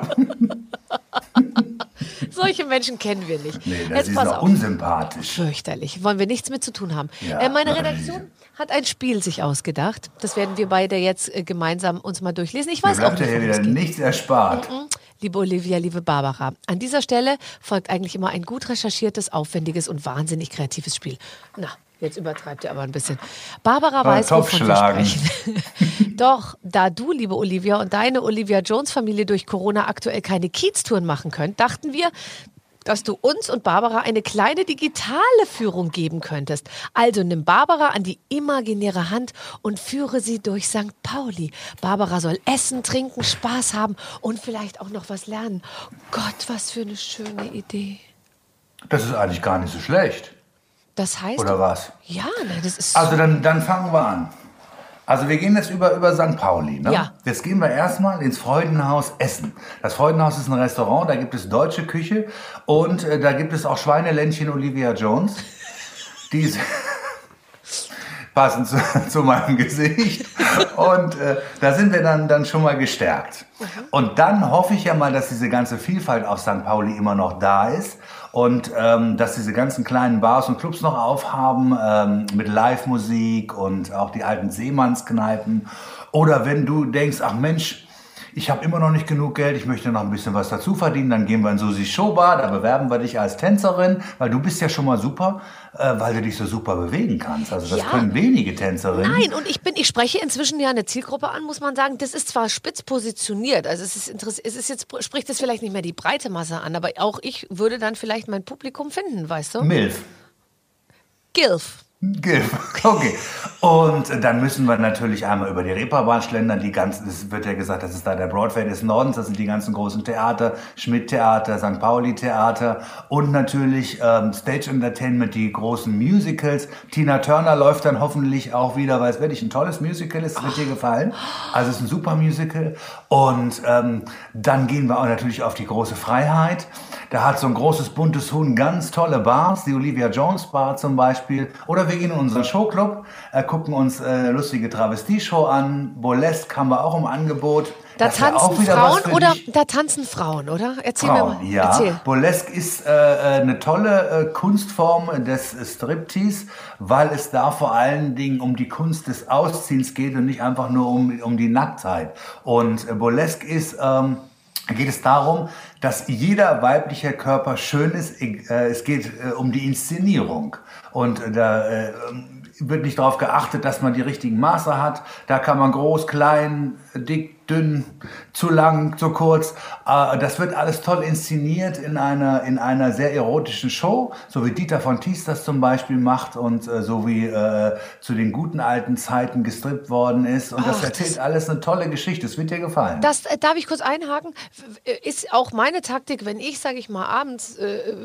Solche Menschen kennen wir nicht. Nee, das ist auch unsympathisch. Fürchterlich. Wollen wir nichts mit zu tun haben. Ja, meine Redaktion hat ein Spiel sich ausgedacht. Das werden wir beide jetzt gemeinsam uns mal durchlesen. Ich weiß auch nicht, worum es geht. Nichts erspart. Liebe Olivia, liebe Barbara, an dieser Stelle folgt eigentlich immer ein gut recherchiertes, aufwendiges und wahnsinnig kreatives Spiel. Na, jetzt übertreibt ihr aber ein bisschen. Barbara weiß, wovon wir sprechen. Doch, da du, liebe Olivia, und deine Olivia Jones-Familie durch Corona aktuell keine Kieztouren machen könnt, dachten wir, dass du uns und Barbara eine kleine digitale Führung geben könntest. Also nimm Barbara an die imaginäre Hand und führe sie durch St. Pauli. Barbara soll essen, trinken, Spaß haben und vielleicht auch noch was lernen. Gott, was für eine schöne Idee. Das ist eigentlich gar nicht so schlecht. Das heißt... Oder was? Ja, nein, das ist... Also dann fangen wir an. Also wir gehen jetzt über St. Pauli. Ne? Ja. Jetzt gehen wir erstmal ins Freudenhaus Essen. Das Freudenhaus ist ein Restaurant, da gibt es deutsche Küche und da gibt es auch Schweineländchen Olivia Jones. Die passend zu meinem Gesicht. Und da sind wir dann schon mal gestärkt. Und dann hoffe ich ja mal, dass diese ganze Vielfalt auf St. Pauli immer noch da ist. Und dass diese ganzen kleinen Bars und Clubs noch aufhaben mit Live-Musik und auch die alten Seemannskneipen. Oder wenn du denkst, ach Mensch, ich habe immer noch nicht genug Geld, ich möchte noch ein bisschen was dazu verdienen, dann gehen wir in Susis Showbar, da bewerben wir dich als Tänzerin, weil du bist ja schon mal super, weil du dich so super bewegen kannst. Also das können wenige Tänzerinnen. Nein, und ich spreche inzwischen ja eine Zielgruppe an, muss man sagen, das ist zwar spitz positioniert, also es ist jetzt, spricht es vielleicht nicht mehr die breite Masse an, aber auch ich würde dann vielleicht mein Publikum finden, weißt du? Milf. Gilf. Okay. Und dann müssen wir natürlich einmal über die Reeperbahn schlendern. Es wird ja gesagt, das ist da der Broadway des Nordens. Das sind die ganzen großen Theater, Schmidt-Theater, St. Pauli-Theater und natürlich Stage Entertainment, die großen Musicals. Tina Turner läuft dann hoffentlich auch wieder, weil es wirklich ein tolles Musical ist. Es wird dir gefallen. Also es ist ein super Musical. Und dann gehen wir auch natürlich auf die große Freiheit. Da hat so ein großes buntes Huhn ganz tolle Bars, die Olivia Jones Bar zum Beispiel. Oder wir gehen in unseren Showclub, gucken uns eine lustige Travestie-Show an. Burlesque haben wir auch im Angebot. Da tanzen Frauen oder? Erzähl mir mal. Ja. Erzähl. Burlesque ist eine tolle Kunstform des Striptease, weil es da vor allen Dingen um die Kunst des Ausziehens geht und nicht einfach nur um die Nacktheit. Und Burlesque geht es darum, dass jeder weibliche Körper schön ist. Es geht um die Inszenierung. Und da wird nicht darauf geachtet, dass man die richtigen Maße hat. Da kann man groß, klein, dick, dünn, zu lang, zu kurz. Das wird alles toll inszeniert in einer sehr erotischen Show, so wie Dieter von Thies das zum Beispiel macht und so wie zu den guten alten Zeiten gestrippt worden ist. Und das erzählt alles eine tolle Geschichte. Das wird dir gefallen. Das darf ich kurz einhaken. Ist auch meine Taktik, wenn ich, sage ich mal, abends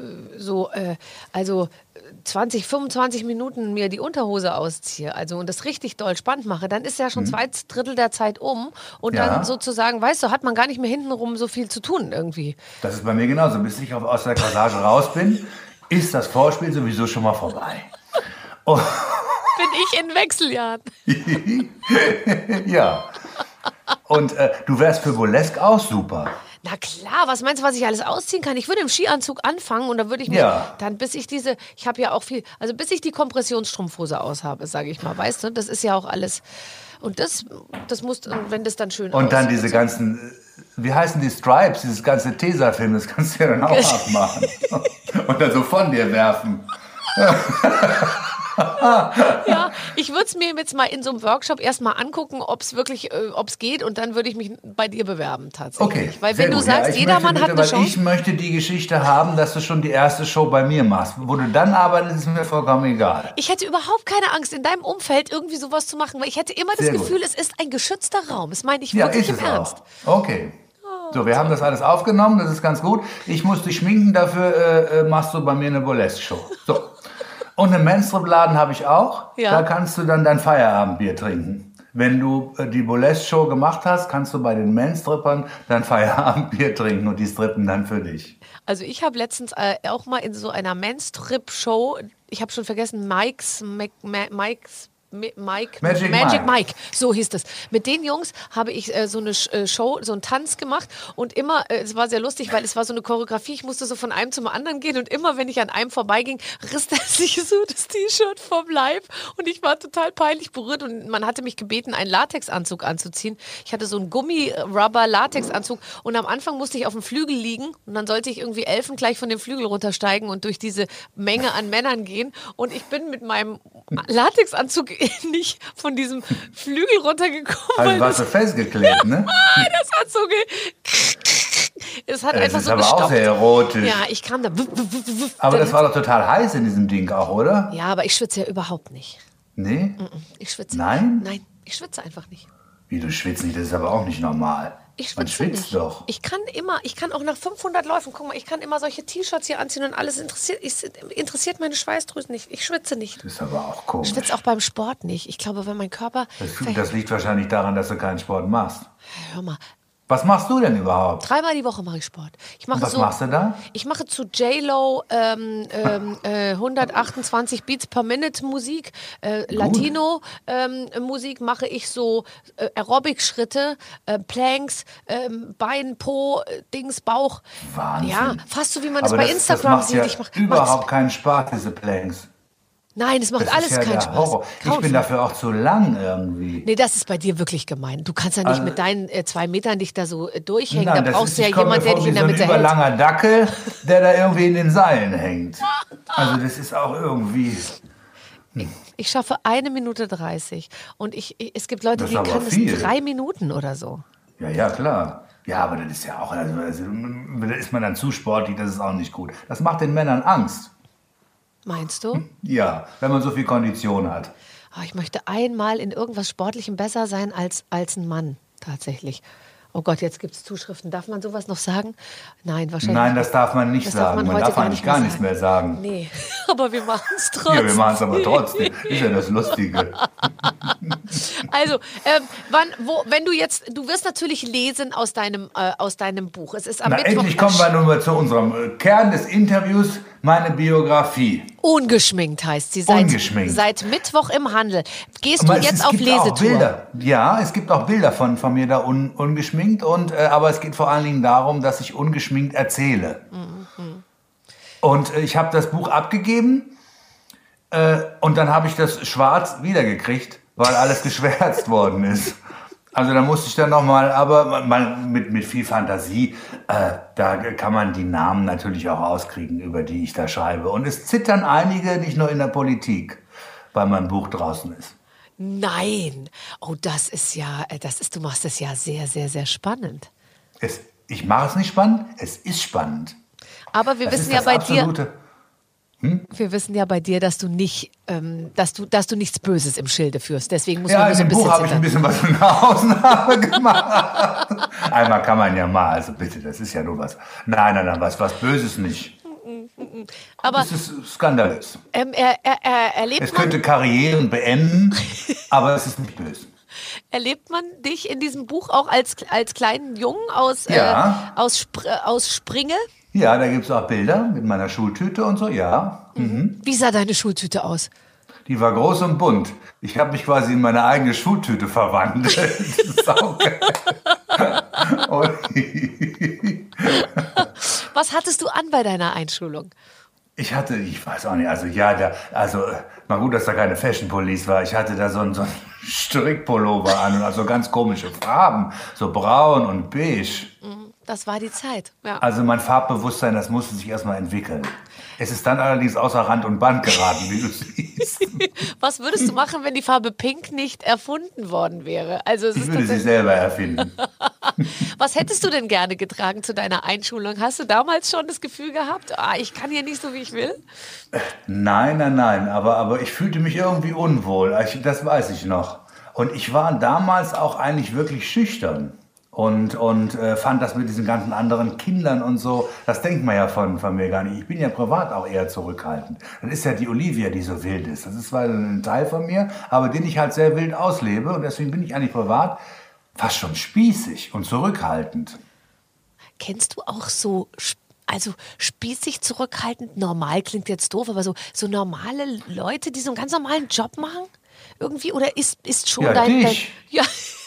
20, 25 Minuten mir die Unterhose ausziehe, und das richtig doll spannend mache, dann ist ja schon 2/3 der Zeit um und dann sozusagen, weißt du, hat man gar nicht mehr hintenrum so viel zu tun irgendwie. Das ist bei mir genauso. Bis ich aus der Corsage raus bin, ist das Vorspiel sowieso schon mal vorbei. Bin ich in Wechseljahren. Ja. Und du wärst für Burlesque auch super. Na klar, was meinst du, was ich alles ausziehen kann? Ich würde im Skianzug anfangen und dann würde ich mich dann, bis ich die Kompressionsstrumpfhose aushabe, sage ich mal, weißt du, das ist ja auch alles. Und das muss, wenn das dann schön aussieht. Und dann diese ganzen, wie heißen die Stripes, dieses ganze Tesafilm, das kannst du ja dann auch abmachen. Und dann so von dir werfen. Ja, ich würde es mir jetzt mal in so einem Workshop erstmal angucken, ob es geht und dann würde ich mich bei dir bewerben tatsächlich. Okay, weil wenn du sagst, jedermann hat eine Chance. Ich möchte die Geschichte haben, dass du schon die erste Show bei mir machst. Wo du dann arbeitest, ist mir vollkommen egal. Ich hätte überhaupt keine Angst, in deinem Umfeld irgendwie sowas zu machen, weil ich hätte immer das Gefühl, es ist ein geschützter Raum. Das meine ich wirklich im Ernst. Okay. So, wir haben das alles aufgenommen, das ist ganz gut. Ich muss dich schminken, dafür machst du bei mir eine Burlesque-Show. So. Und einen Menstrip-Laden habe ich auch. Ja. Da kannst du dann dein Feierabendbier trinken. Wenn du die Burlesque-Show gemacht hast, kannst du bei den Menstrippern dein Feierabendbier trinken und die strippen dann für dich. Also ich habe letztens auch mal in so einer Menstrip-Show, ich habe schon vergessen, Magic Mike, so hieß das. Mit den Jungs habe ich so eine Show, so einen Tanz gemacht und immer, es war sehr lustig, weil es war so eine Choreografie, ich musste so von einem zum anderen gehen und immer, wenn ich an einem vorbeiging, riss er sich so das T-Shirt vom Leib und ich war total peinlich berührt und man hatte mich gebeten, einen Latexanzug anzuziehen. Ich hatte so einen Gummi-Rubber-Latexanzug und am Anfang musste ich auf dem Flügel liegen und dann sollte ich irgendwie gleich von dem Flügel runtersteigen und durch diese Menge an Männern gehen und ich bin mit meinem Latexanzug nicht von diesem Flügel runtergekommen. Also warst du festgeklebt, ne? Das hat so es hat das einfach ist so aber gestoppt. Auch sehr erotisch. Ja, ich kam da. Aber das war doch total heiß in diesem Ding auch, oder? Ja, aber ich schwitze ja überhaupt nicht. Nee? Ich schwitze. Nein? Nein, ich schwitze einfach nicht. Wie, du schwitzt nicht? Das ist aber auch nicht normal. Ich Man schwitze schwitzt nicht. doch. Ich kann auch nach 500 Läufen, guck mal, ich kann immer solche T-Shirts hier anziehen und alles interessiert meine Schweißdrüsen nicht. Ich schwitze nicht. Das ist aber auch komisch. Ich schwitze auch beim Sport nicht. Ich glaube, wenn mein Körper... Das liegt wahrscheinlich daran, dass du keinen Sport machst. Hör mal, Was machst du denn überhaupt? 3-mal die Woche mache ich Sport. Was machst du da? Ich mache zu J-Lo 128 Beats per Minute Musik, Latino Musik mache ich so Aerobic-Schritte, Planks, Bein, Po, Dings, Bauch. Wahnsinn. Ja, fast so wie man das bei Instagram sieht. Das macht ja überhaupt keinen Spaß, diese Planks. Nein, es macht Das alles ist ja keinen der Spaß. Horror. Ich bin dafür auch zu lang irgendwie. Nee, das ist bei dir wirklich gemein. Du kannst ja nicht mit deinen 2 Metern dich da so durchhängen. Nein, da brauchst du ja ich komme jemanden, der dich in der Mitte so ein hält. überlanger Dackel, der da irgendwie in den Seilen hängt. Also das ist auch irgendwie... Ich schaffe 1 Minute 30. Und es gibt Leute, Das die ist aber können es viel. 3 Minuten oder so. Ja, klar. Ja, aber das ist ja auch... Also, da ist man dann zu sportlich, das ist auch nicht gut. Das macht den Männern Angst. Meinst du? Ja, wenn man so viel Kondition hat. Oh, ich möchte einmal in irgendwas Sportlichem besser sein als ein Mann, tatsächlich. Oh Gott, jetzt gibt es Zuschriften. Darf man sowas noch sagen? Nein, wahrscheinlich Nein, das darf man nicht sagen. Man darf eigentlich gar nichts mehr sagen. Nee, aber wir machen es trotzdem. Ja, wir machen es aber trotzdem. Ist ja das Lustige. Also, wenn du wirst natürlich lesen aus deinem Buch. Es ist am Mittwoch. Endlich kommen wir nun mal zu unserem Kern des Interviews, meine Biografie. Ungeschminkt heißt sie. Ungeschminkt. Seit Mittwoch im Handel. Gehst du jetzt auf Lesetour? Bilder. Ja, es gibt auch Bilder von mir da ungeschminkt. Aber es geht vor allen Dingen darum, dass ich ungeschminkt erzähle. Mhm. Und ich habe das Buch abgegeben und dann habe ich das schwarz wiedergekriegt, weil alles geschwärzt worden ist. Also da musste ich dann nochmal, aber mit viel Fantasie, da kann man die Namen natürlich auch rauskriegen, über die ich da schreibe. Und es zittern einige, nicht nur in der Politik, weil mein Buch draußen ist. Nein. Oh, du machst es ja sehr, sehr, sehr spannend. Ich mache es nicht spannend, es ist spannend. Aber wir wissen ja bei dir... Wir wissen ja bei dir, dass du nicht, dass du nichts Böses im Schilde führst. Deswegen muss man nur so ein bisschen Buch habe ich ein bisschen was von der Ausnahme gemacht. Einmal kann man ja mal, also bitte, das ist ja nur was. Nein, was Böses nicht. Aber es ist skandalös. Es könnte Karrieren beenden, aber es ist nicht böse. Erlebt man dich in diesem Buch auch als kleinen Jungen aus Springe? Ja, da gibt es auch Bilder mit meiner Schultüte und so, ja. Mhm. Wie sah deine Schultüte aus? Die war groß und bunt. Ich habe mich quasi in meine eigene Schultüte verwandelt. Das ist saugeil. Was hattest du an bei deiner Einschulung? Ich weiß auch nicht, mal gut, dass da keine Fashion Police war. Ich hatte da so einen Strickpullover an und also ganz komische Farben, so braun und beige. Das war die Zeit, ja. Also mein Farbbewusstsein, das musste sich erstmal entwickeln. Es ist dann allerdings außer Rand und Band geraten, wie du siehst. Was würdest du machen, wenn die Farbe Pink nicht erfunden worden wäre? Ich würde sie selber erfinden. Was hättest du denn gerne getragen zu deiner Einschulung? Hast du damals schon das Gefühl gehabt, ich kann hier nicht so, wie ich will? Nein, aber ich fühlte mich irgendwie unwohl. Das weiß ich noch. Und ich war damals auch eigentlich wirklich schüchtern. Und fand das mit diesen ganzen anderen Kindern und so, das denkt man ja von mir gar nicht. Ich bin ja privat auch eher zurückhaltend. Das ist ja die Olivia, die so wild ist. Das ist zwar ein Teil von mir, aber den ich halt sehr wild auslebe. Und deswegen bin ich eigentlich privat fast schon spießig und zurückhaltend. Kennst du auch so, also spießig, zurückhaltend, normal klingt jetzt doof, aber so normale Leute, die so einen ganz normalen Job machen? Irgendwie? Oder ist schon dich. Ja.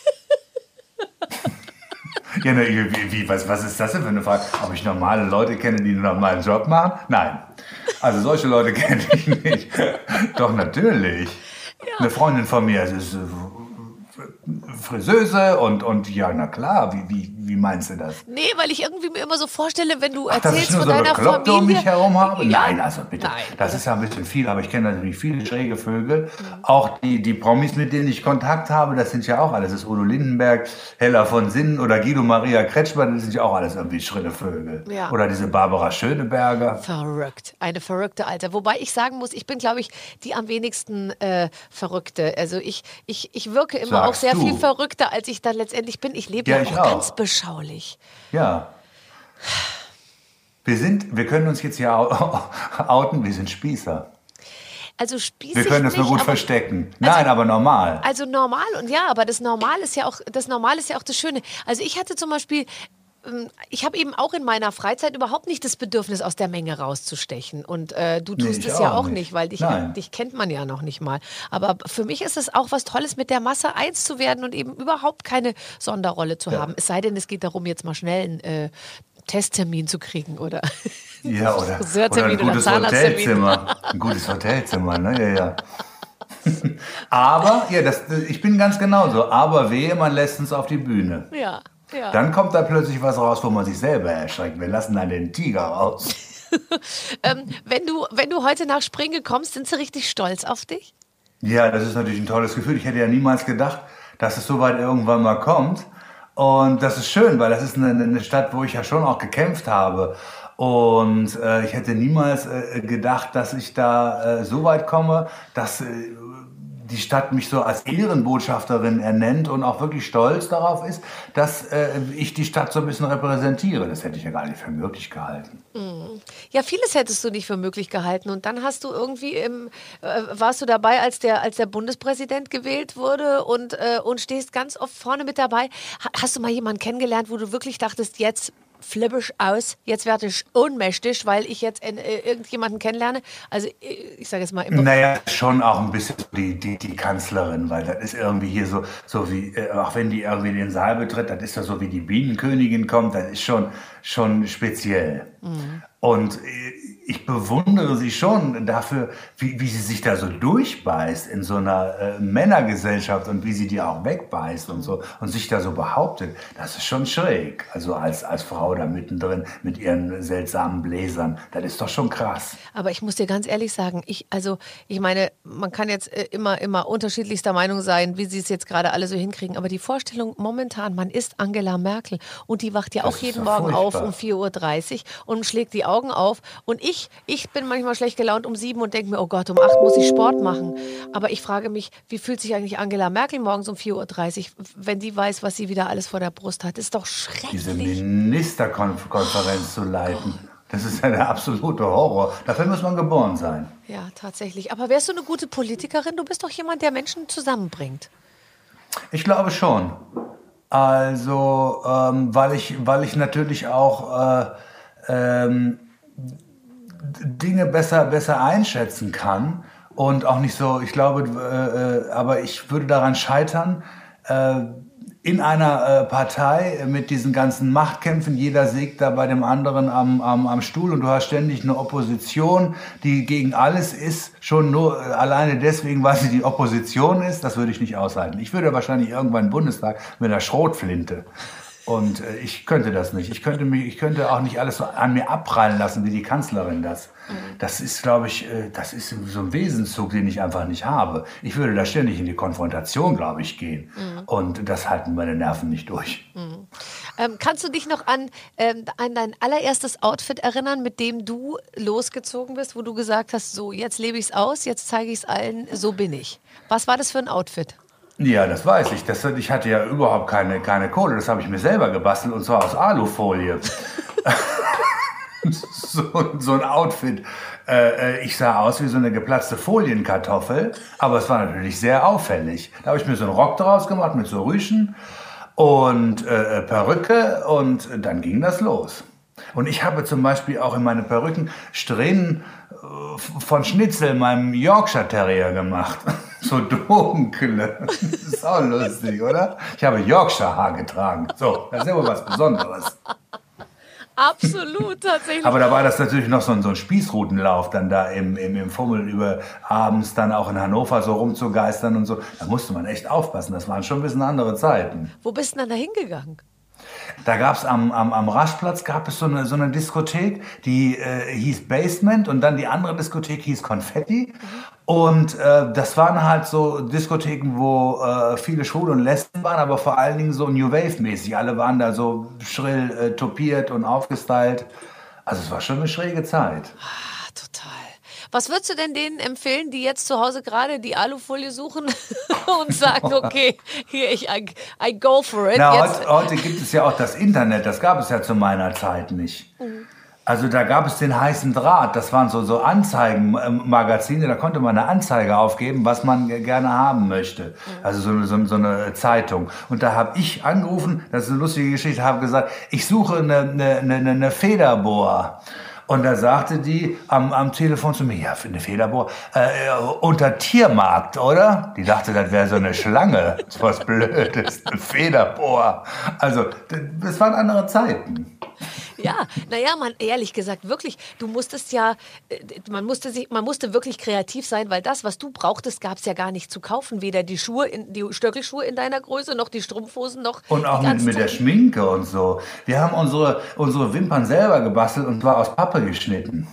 Ja, was ist das denn für eine Frage? Ob ich normale Leute kenne, die einen normalen Job machen? Nein. Also solche Leute kenne ich nicht. Doch, natürlich. Ja. Eine Freundin von mir ist Friseuse und ja, na klar, wie meinst du das? Nee, weil ich irgendwie mir immer so vorstelle, wenn du erzählst dass ich nur von so deiner Bekloppte Familie... um mich herum habe? Ja. Nein, also bitte. Nein. Das ist ja ein bisschen viel, aber ich kenne natürlich viele schräge Vögel. Auch die Promis, mit denen ich Kontakt habe, das sind ja auch alles. Das ist Udo Lindenberg, Hella von Sinnen oder Guido Maria Kretschmann, das sind ja auch alles irgendwie schrille Vögel. Ja. Oder diese Barbara Schöneberger. Verrückt. Eine verrückte Alte. Wobei ich sagen muss, ich bin, glaube ich, die am wenigsten Verrückte. Also ich wirke immer auch sehr viel verrückter, als ich dann letztendlich bin. Ich lebe ja auch ganz beschaulich. Ja. Wir können uns jetzt ja outen, wir sind Spießer. also spießig Wir können das nur nicht, gut aber, verstecken. Nein, aber normal. Also normal und ja, aber das Normal ist ja auch das Schöne. Also ich hatte zum Beispiel, ich habe eben auch in meiner Freizeit überhaupt nicht das Bedürfnis, aus der Menge rauszustechen. Und du tust es ja auch nicht, weil dich kennt man ja noch nicht mal. Aber für mich ist es auch was Tolles, mit der Masse eins zu werden und eben überhaupt keine Sonderrolle zu haben. Es sei denn, es geht darum, jetzt mal schnell einen Testtermin zu kriegen oder Friseurtermin oder ein gutes Hotelzimmer. Ein gutes Hotelzimmer, ne? Ja. Aber, ich bin ganz genauso. Aber wehe, man lässt uns auf die Bühne. Ja. Dann kommt da plötzlich was raus, wo man sich selber erschreckt. Wir lassen dann den Tiger raus. Wenn du heute nach Springe kommst, sind sie richtig stolz auf dich? Ja, das ist natürlich ein tolles Gefühl. Ich hätte ja niemals gedacht, dass es so weit irgendwann mal kommt. Und das ist schön, weil das ist eine Stadt, wo ich ja schon auch gekämpft habe. Und ich hätte niemals gedacht, dass ich da so weit komme, dass die Stadt mich so als Ehrenbotschafterin ernennt und auch wirklich stolz darauf ist, dass ich die Stadt so ein bisschen repräsentiere. Das hätte ich ja gar nicht für möglich gehalten. Ja, vieles hättest du nicht für möglich gehalten. Und dann hast du irgendwie warst du dabei, als der Bundespräsident gewählt wurde und stehst ganz oft vorne mit dabei. Hast du mal jemanden kennengelernt, wo du wirklich dachtest, jetzt flippe ich aus, jetzt werde ich ohnmächtig, weil ich jetzt irgendjemanden kennenlerne? Also ich sage jetzt mal immer. Naja, schon auch ein bisschen die Kanzlerin, weil das ist irgendwie hier so wie, auch wenn die irgendwie den Saal betritt, das ist ja so wie die Bienenkönigin kommt, das ist schon speziell. Und ich bewundere sie schon dafür, wie sie sich da so durchbeißt in so einer Männergesellschaft und wie sie die auch wegbeißt und so und sich da so behauptet. Das ist schon schräg. Also als Frau da mittendrin mit ihren seltsamen Bläsern, das ist doch schon krass. Aber ich muss dir ganz ehrlich sagen, ich meine, man kann jetzt immer unterschiedlichster Meinung sein, wie sie es jetzt gerade alle so hinkriegen, aber die Vorstellung momentan, man ist Angela Merkel und die wacht ja auch jeden Morgen auf um 4:30 Uhr und schlägt die Augen auf und ich bin manchmal schlecht gelaunt um 7 und denke mir, oh Gott, um 8 muss ich Sport machen. Aber ich frage mich, wie fühlt sich eigentlich Angela Merkel morgens um 4:30 Uhr, wenn die weiß, was sie wieder alles vor der Brust hat? Das ist doch schrecklich. Diese Ministerkonferenz zu leiten, das ist ja der absolute Horror. Dafür muss man geboren sein. Ja, tatsächlich. Aber wärst du eine gute Politikerin? Du bist doch jemand, der Menschen zusammenbringt. Ich glaube schon. Also, weil ich natürlich auch Dinge besser einschätzen kann und auch nicht so, ich glaube, aber ich würde daran scheitern, in einer Partei mit diesen ganzen Machtkämpfen, jeder sägt da bei dem anderen am Stuhl und du hast ständig eine Opposition, die gegen alles ist, schon nur alleine deswegen, weil sie die Opposition ist, das würde ich nicht aushalten. Ich würde wahrscheinlich irgendwann im Bundestag mit einer Schrotflinte. Und ich könnte das nicht. Ich könnte auch nicht alles so an mir abprallen lassen, wie die Kanzlerin das. Das ist, glaube ich, das ist so ein Wesenszug, den ich einfach nicht habe. Ich würde da ständig in die Konfrontation, glaube ich, gehen. Und das halten meine Nerven nicht durch. Kannst du dich noch an dein allererstes Outfit erinnern, mit dem du losgezogen bist, wo du gesagt hast, so, jetzt lebe ich es aus, jetzt zeige ich es allen, so bin ich. Was war das für ein Outfit? Ja, das weiß ich. Ich hatte ja überhaupt keine Kohle. Das habe ich mir selber gebastelt und zwar aus Alufolie. so ein Outfit. Ich sah aus wie so eine geplatzte Folienkartoffel, aber es war natürlich sehr auffällig. Da habe ich mir so einen Rock draus gemacht mit so Rüschen und Perücke und dann ging das los. Und ich habe zum Beispiel auch in meine Perücken Strähnen von Schnitzel, meinem Yorkshire Terrier, gemacht. So dunkle. Das ist auch lustig, oder? Ich habe Yorkshire-Haar getragen. So, das ist immer was Besonderes. Absolut, tatsächlich. Aber da war das natürlich noch so ein Spießrutenlauf, dann da im Fummel über abends dann auch in Hannover so rumzugeistern und so. Da musste man echt aufpassen. Das waren schon ein bisschen andere Zeiten. Wo bist du denn da hingegangen? Da gab es am Raschplatz gab es so eine Diskothek, die hieß Basement und dann die andere Diskothek hieß Konfetti. Und das waren halt so Diskotheken, wo viele Schwule und Lesben waren, aber vor allen Dingen so New Wave-mäßig. Alle waren da so schrill topiert und aufgestylt. Also es war schon eine schräge Zeit. Ah, total. Was würdest du denn denen empfehlen, die jetzt zu Hause gerade die Alufolie suchen und sagen, okay, hier, I go for it. Na, heute gibt es ja auch das Internet, das gab es ja zu meiner Zeit nicht. Also da gab es den heißen Draht, das waren so Anzeigenmagazine, da konnte man eine Anzeige aufgeben, was man gerne haben möchte. Also so eine Zeitung. Und da habe ich angerufen, das ist eine lustige Geschichte, habe gesagt, ich suche eine Federbohr. Und da sagte die am Telefon zu mir, ja, für eine Federbohr, unter Tiermarkt, oder? Die dachte, das wäre so eine Schlange, so was Blödes, eine Federbohr. Also, das waren andere Zeiten. Ja, naja, ehrlich gesagt, wirklich, du musstest ja, man musste wirklich kreativ sein, weil das, was du brauchtest, gab es ja gar nicht zu kaufen. Weder die Stöckelschuhe in deiner Größe, noch die Strumpfhosen, noch und auch mit der Schminke und so. Wir haben unsere Wimpern selber gebastelt und zwar aus Pappe geschnitten.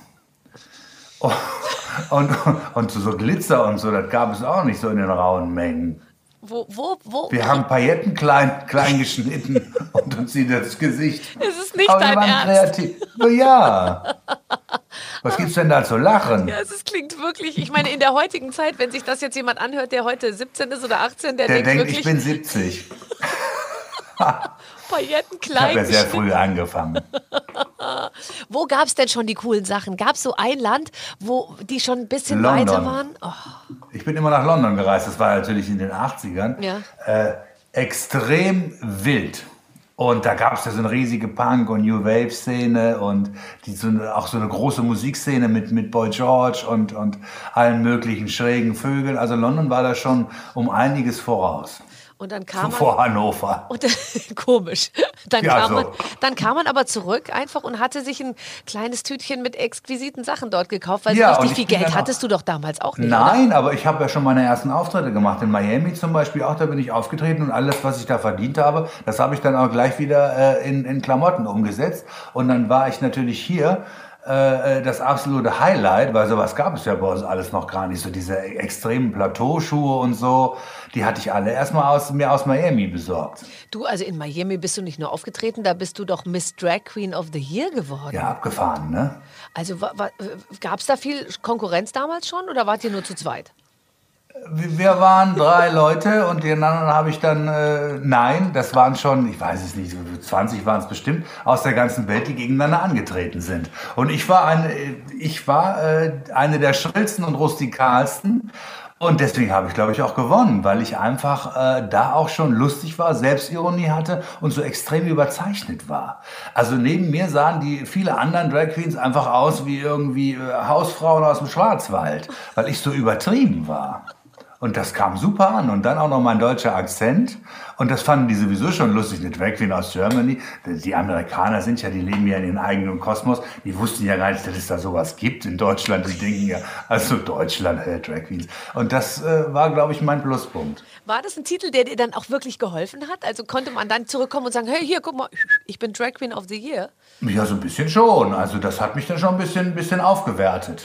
Und so Glitzer und so, das gab es auch nicht so in den rauen Mengen. Wo? Wir haben Pailletten klein geschnitten und uns sieht das Gesicht. Es ist nicht aber dein wir waren Ernst. Kreativ. Ja. Was gibt's denn da zu lachen? Ja, es klingt wirklich, ich meine, in der heutigen Zeit, wenn sich das jetzt jemand anhört, der heute 17 ist oder 18, der denkt wirklich... ich bin 70. Pailletten Ich habe ja sehr geschnitten. früh angefangen. Wo gab es denn schon die coolen Sachen? Gab es so ein Land, wo die schon ein bisschen London. weiter waren? Oh. Ich bin immer nach London gereist, das war natürlich in den 80ern. Ja. Extrem wild. Und da gab es ja so eine riesige Punk- und New Wave-Szene und auch so eine große Musikszene mit Boy George und allen möglichen schrägen Vögeln. Also London war da schon um einiges voraus. Und dann kam man, vor Hannover. und, komisch. Dann, Ja, dann kam man aber zurück einfach und hatte sich ein kleines Tütchen mit exquisiten Sachen dort gekauft, weil Ja, so und richtig ich viel bin Geld dann auch- hattest du doch damals auch nicht, Nein, oder? aber ich habe ja schon meine ersten Auftritte gemacht. In Miami zum Beispiel auch, da bin ich aufgetreten und alles, was ich da verdient habe, das habe ich dann auch gleich wieder in Klamotten umgesetzt. Und dann war ich natürlich hier das absolute Highlight, weil sowas gab es ja bei uns alles noch gar nicht. So diese extremen Plateauschuhe und so, die hatte ich alle erstmal mir aus Miami besorgt. Du, also in Miami bist du nicht nur aufgetreten, da bist du doch Miss Drag Queen of the Year geworden. Ja, abgefahren, ne? Also gab es da viel Konkurrenz damals schon oder wart ihr nur zu zweit? Wir waren 3 Leute und die anderen habe ich dann, nein, das waren schon, ich weiß es nicht, 20 waren es bestimmt, aus der ganzen Welt, die gegeneinander angetreten sind. Und ich war eine der schrillsten und rustikalsten. Und deswegen habe ich, glaube ich, auch gewonnen, weil ich einfach da auch schon lustig war, Selbstironie hatte und so extrem überzeichnet war. Also neben mir sahen die viele anderen Drag Queens einfach aus wie irgendwie Hausfrauen aus dem Schwarzwald, weil ich so übertrieben war. Und das kam super an. Und dann auch noch mein deutscher Akzent. Und das fanden die sowieso schon lustig, eine Drag Queen aus Germany. Die Amerikaner die leben ja in ihrem eigenen Kosmos. Die wussten ja gar nicht, dass es da sowas gibt in Deutschland. Die denken ja, also Deutschland, Drag Queens. Und das war, glaube ich, mein Pluspunkt. War das ein Titel, der dir dann auch wirklich geholfen hat? Also konnte man dann zurückkommen und sagen, hey, hier, guck mal, ich bin Drag Queen of the Year? Ja, so ein bisschen schon. Also das hat mich dann schon ein bisschen aufgewertet.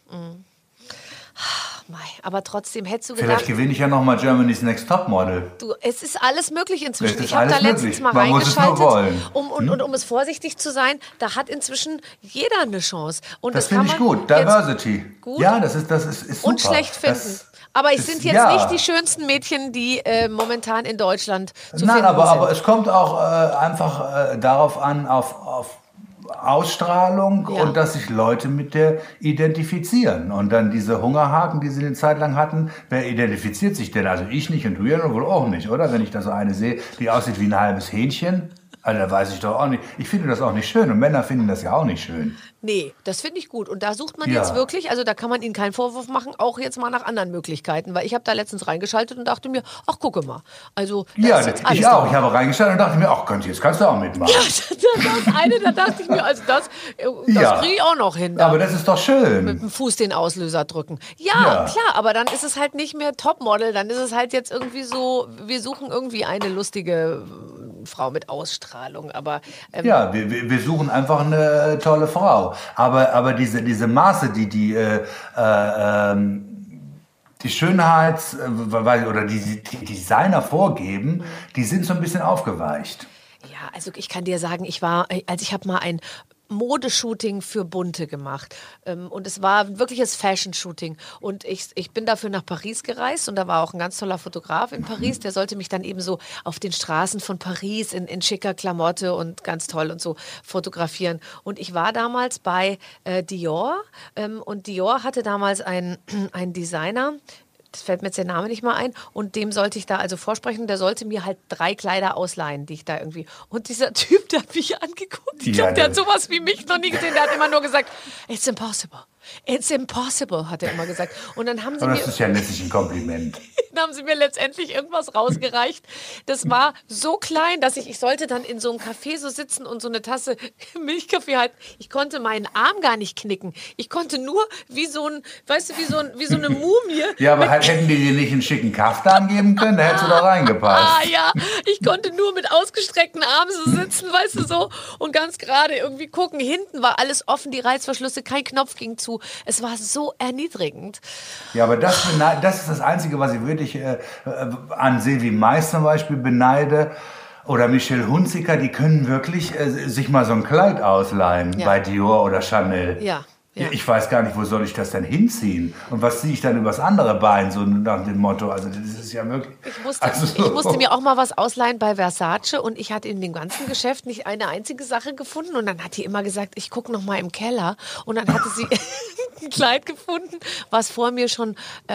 Mei, aber trotzdem hättest du gedacht, Vielleicht gewinne ich ja noch mal Germany's Next Topmodel. es ist alles möglich inzwischen. Es ist Ich habe da alles letztens möglich. mal Man muss es nur reingeschaltet, wollen. um es vorsichtig zu sein, da hat inzwischen jeder eine Chance. Und Das kann finde ich man gut. jetzt Diversity. gut Ja, das ist super. und schlecht finden. Aber es sind jetzt ja. nicht die schönsten Mädchen, die momentan in Deutschland zu Nein, finden sind. aber es kommt auch einfach darauf an, auf Ausstrahlung Ja. und dass sich Leute mit der identifizieren. Und dann diese Hungerhaken, die sie eine Zeit lang hatten, wer identifiziert sich denn? Also ich nicht und du ja wohl auch nicht, oder? Wenn ich da so eine sehe, die aussieht wie ein halbes Hähnchen. Also da weiß ich doch auch nicht. Ich finde das auch nicht schön und Männer finden das ja auch nicht schön. Nee, das finde ich gut. Und da sucht man Ja. jetzt wirklich, also da kann man ihnen keinen Vorwurf machen, auch jetzt mal nach anderen Möglichkeiten. Weil ich habe da letztens reingeschaltet und dachte mir, ach, gucke mal. Also da Ja, ist jetzt alles ich auch. dabei. Ich habe reingeschaut und dachte mir, ach, jetzt kannst du auch mitmachen. Ja, das eine, da dachte ich mir, also das Ja. kriege ich auch noch hin. Da Aber das ist doch schön. mit dem Fuß den Auslöser drücken. Ja, Ja. klar, aber dann ist es halt nicht mehr Topmodel, dann ist es halt jetzt irgendwie so, wir suchen irgendwie eine lustige Frau mit Ausstrahlung, aber Ja, wir suchen einfach eine tolle Frau. Aber diese Maße, die Schönheits- oder die Designer vorgeben, die sind so ein bisschen aufgeweicht. ja, also ich kann dir sagen, ich habe mal ein Modeshooting für Bunte gemacht. Und es war ein wirkliches Fashion-Shooting. Und ich bin dafür nach Paris gereist und da war auch ein ganz toller Fotograf in Paris, der sollte mich dann eben so auf den Straßen von Paris in schicker Klamotte und ganz toll und so fotografieren. Und ich war damals bei Dior und Dior hatte damals einen Designer, das fällt mir jetzt der Name nicht mal ein, und dem sollte ich da also vorsprechen, der sollte mir halt 3 Kleider ausleihen, die ich da irgendwie, und dieser Typ, der hat mich angeguckt, ich glaube, der hat sowas wie mich noch nie gesehen, der hat immer nur gesagt, it's impossible, hat er immer gesagt. Und dann haben sie das ist ja letztlich ein Kompliment. Dann haben sie mir letztendlich irgendwas rausgereicht. Das war so klein, dass ich sollte dann in so einem Café so sitzen und so eine Tasse Milchkaffee halten. Ich konnte meinen Arm gar nicht knicken. Ich konnte nur wie so ein, weißt du, wie so eine Mumie. Ja, aber hätten die dir nicht einen schicken Kaftan geben können, da hättest du da reingepasst. Ja, ich konnte nur mit ausgestreckten Armen so sitzen, weißt du, so, und ganz gerade irgendwie gucken. Hinten war alles offen, die Reißverschlüsse, kein Knopf ging zu. Es war so erniedrigend. Ja, aber das ist das Einzige, was ich wirklich an Silvi Mais zum Beispiel beneide. Oder Michelle Hunziker, die können wirklich sich mal so ein Kleid ausleihen bei Dior oder Chanel. Ja. Ja. Ich weiß gar nicht, wo soll ich das denn hinziehen? Und was ziehe ich dann übers andere Bein, so nach dem Motto? Also das ist ja möglich. Ich musste mir auch mal was ausleihen bei Versace und ich hatte in dem ganzen Geschäft nicht eine einzige Sache gefunden. Und dann hat die immer gesagt, ich gucke noch mal im Keller. Und dann hatte sie ein Kleid gefunden, was vor mir schon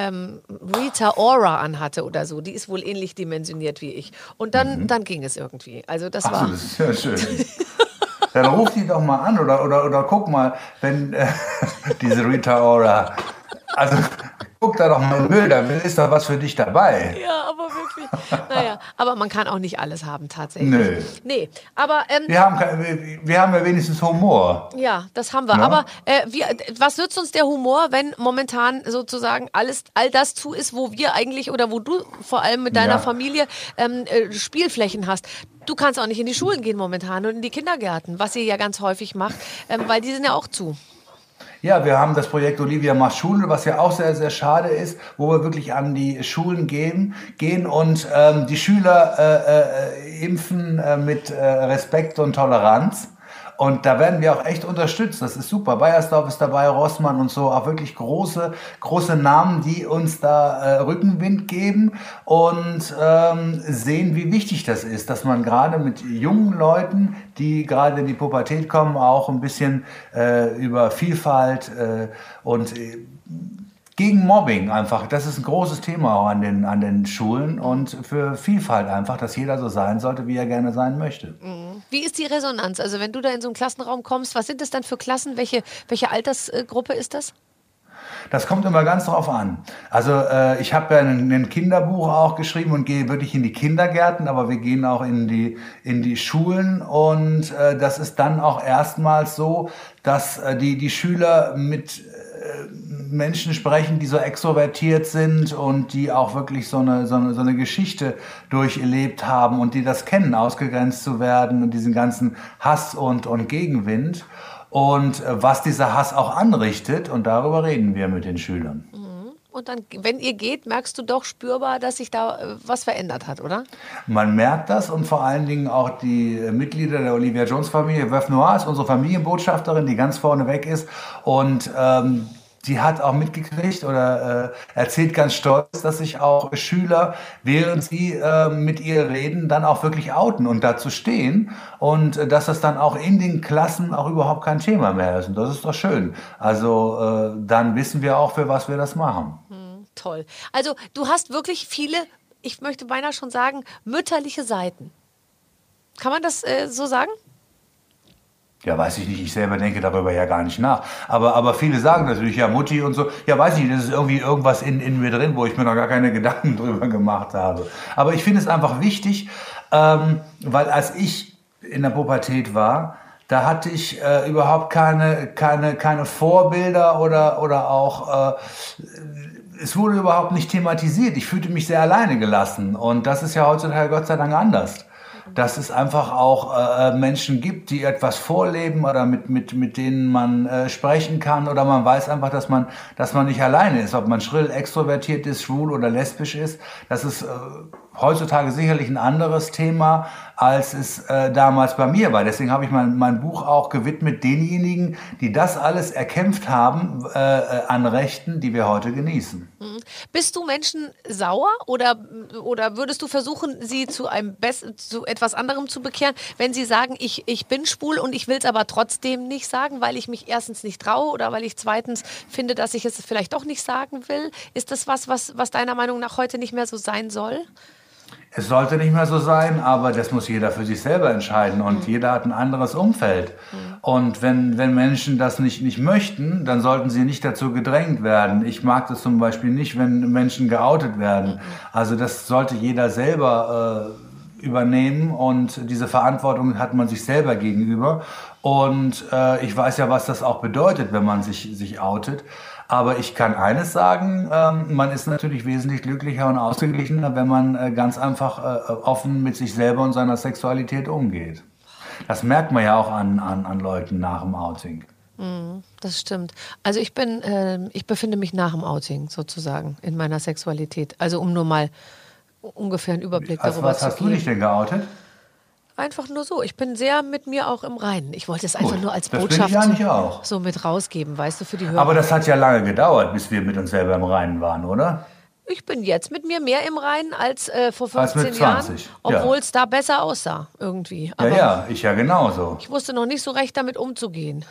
Rita Ora anhatte oder so. Die ist wohl ähnlich dimensioniert wie ich. Und dann ging es irgendwie. Also das war... Das ist ja schön. Dann ruf die doch mal an oder guck mal, wenn diese Rita Ora, also guck da doch mal in Bilder, ist da was für dich dabei? Ja, aber wirklich. Naja, aber man kann auch nicht alles haben tatsächlich. Nee, aber... wir haben ja wenigstens Humor. Ja, das haben wir. Ja? Aber was nützt uns der Humor, wenn momentan sozusagen all das zu ist, wo wir eigentlich oder wo du vor allem mit deiner Familie Spielflächen hast? Du kannst auch nicht in die Schulen gehen momentan und in die Kindergärten, was ihr ja ganz häufig macht, weil die sind ja auch zu. Ja, wir haben das Projekt Olivia macht Schule, was ja auch sehr, sehr schade ist, wo wir wirklich an die Schulen gehen und die Schüler impfen mit Respekt und Toleranz. Und da werden wir auch echt unterstützt. Das ist super. Beiersdorf ist dabei, Rossmann und so. Auch wirklich große Namen, die uns da Rückenwind geben und sehen, wie wichtig das ist, dass man gerade mit jungen Leuten, die gerade in die Pubertät kommen, auch ein bisschen über Vielfalt und gegen Mobbing einfach. Das ist ein großes Thema auch an den Schulen und für Vielfalt einfach, dass jeder so sein sollte, wie er gerne sein möchte. Wie ist die Resonanz? Also wenn du da in so einen Klassenraum kommst, was sind das dann für Klassen? Welche Altersgruppe ist das? Das kommt immer ganz drauf an. Also ich habe ja ein Kinderbuch auch geschrieben und gehe wirklich in die Kindergärten, aber wir gehen auch in die Schulen und das ist dann auch erstmals so, dass die Schüler mit Menschen sprechen, die so extrovertiert sind und die auch wirklich so eine Geschichte durcherlebt haben und die das kennen, ausgegrenzt zu werden und diesen ganzen Hass und Gegenwind und was dieser Hass auch anrichtet, und darüber reden wir mit den Schülern. Und dann, wenn ihr geht, merkst du doch spürbar, dass sich da was verändert hat, oder? Man merkt das und vor allen Dingen auch die Mitglieder der Olivia Jones Familie. Veuve Noire ist unsere Familienbotschafterin, die ganz vorne weg ist und die hat auch mitgekriegt oder erzählt ganz stolz, dass sich auch Schüler, während sie mit ihr reden, dann auch wirklich outen und dazu stehen und dass das dann auch in den Klassen auch überhaupt kein Thema mehr ist. Und das ist doch schön. Also dann wissen wir auch, für was wir das machen. Toll. Also du hast wirklich viele, ich möchte beinahe schon sagen, mütterliche Seiten. Kann man das so sagen? Ja, weiß ich nicht. Ich selber denke darüber ja gar nicht nach. Aber viele sagen natürlich, ja, Mutti und so. Ja, weiß ich nicht, das ist irgendwie irgendwas in mir drin, wo ich mir noch gar keine Gedanken drüber gemacht habe. Aber ich finde es einfach wichtig, weil als ich in der Pubertät war, da hatte ich überhaupt keine Vorbilder oder auch... es wurde überhaupt nicht thematisiert. Ich fühlte mich sehr alleine gelassen. Und das ist ja heutzutage Gott sei Dank anders. Dass es einfach auch Menschen gibt, die etwas vorleben oder mit denen man sprechen kann, oder man weiß einfach, dass man nicht alleine ist, ob man schrill extrovertiert ist, schwul oder lesbisch ist. Das ist heutzutage sicherlich ein anderes Thema, als es damals bei mir war. Deswegen habe ich mein Buch auch gewidmet denjenigen, die das alles erkämpft haben an Rechten, die wir heute genießen. Bist du Menschen sauer oder würdest du versuchen, sie zu etwas anderem zu bekehren, wenn sie sagen, ich bin schwul und ich will es aber trotzdem nicht sagen, weil ich mich erstens nicht traue oder weil ich zweitens finde, dass ich es vielleicht doch nicht sagen will? Ist das was deiner Meinung nach heute nicht mehr so sein soll? Es sollte nicht mehr so sein, aber das muss jeder für sich selber entscheiden und jeder hat ein anderes Umfeld. Und wenn Menschen das nicht möchten, dann sollten sie nicht dazu gedrängt werden. Ich mag das zum Beispiel nicht, wenn Menschen geoutet werden. Also das sollte jeder selber übernehmen und diese Verantwortung hat man sich selber gegenüber. Und ich weiß ja, was das auch bedeutet, wenn man sich outet. Aber ich kann eines sagen, man ist natürlich wesentlich glücklicher und ausgeglichener, wenn man ganz einfach offen mit sich selber und seiner Sexualität umgeht. Das merkt man ja auch an Leuten nach dem Outing. Das stimmt. Also ich befinde mich nach dem Outing sozusagen in meiner Sexualität. Also um nur mal ungefähr einen Überblick darüber zu geben. Was hast du dich denn geoutet? Einfach nur so. Ich bin sehr mit mir auch im Reinen. Ich wollte es einfach nur als das Botschaft bin ich eigentlich auch. So mit rausgeben, weißt du, für die Hörer. Aber das hat ja lange gedauert, bis wir mit uns selber im Reinen waren, oder? Ich bin jetzt mit mir mehr im Reinen als vor 15 als mit 20, Jahren, obwohl es da besser aussah irgendwie. Aber ja, ich ja genauso. Ich wusste noch nicht so recht, damit umzugehen.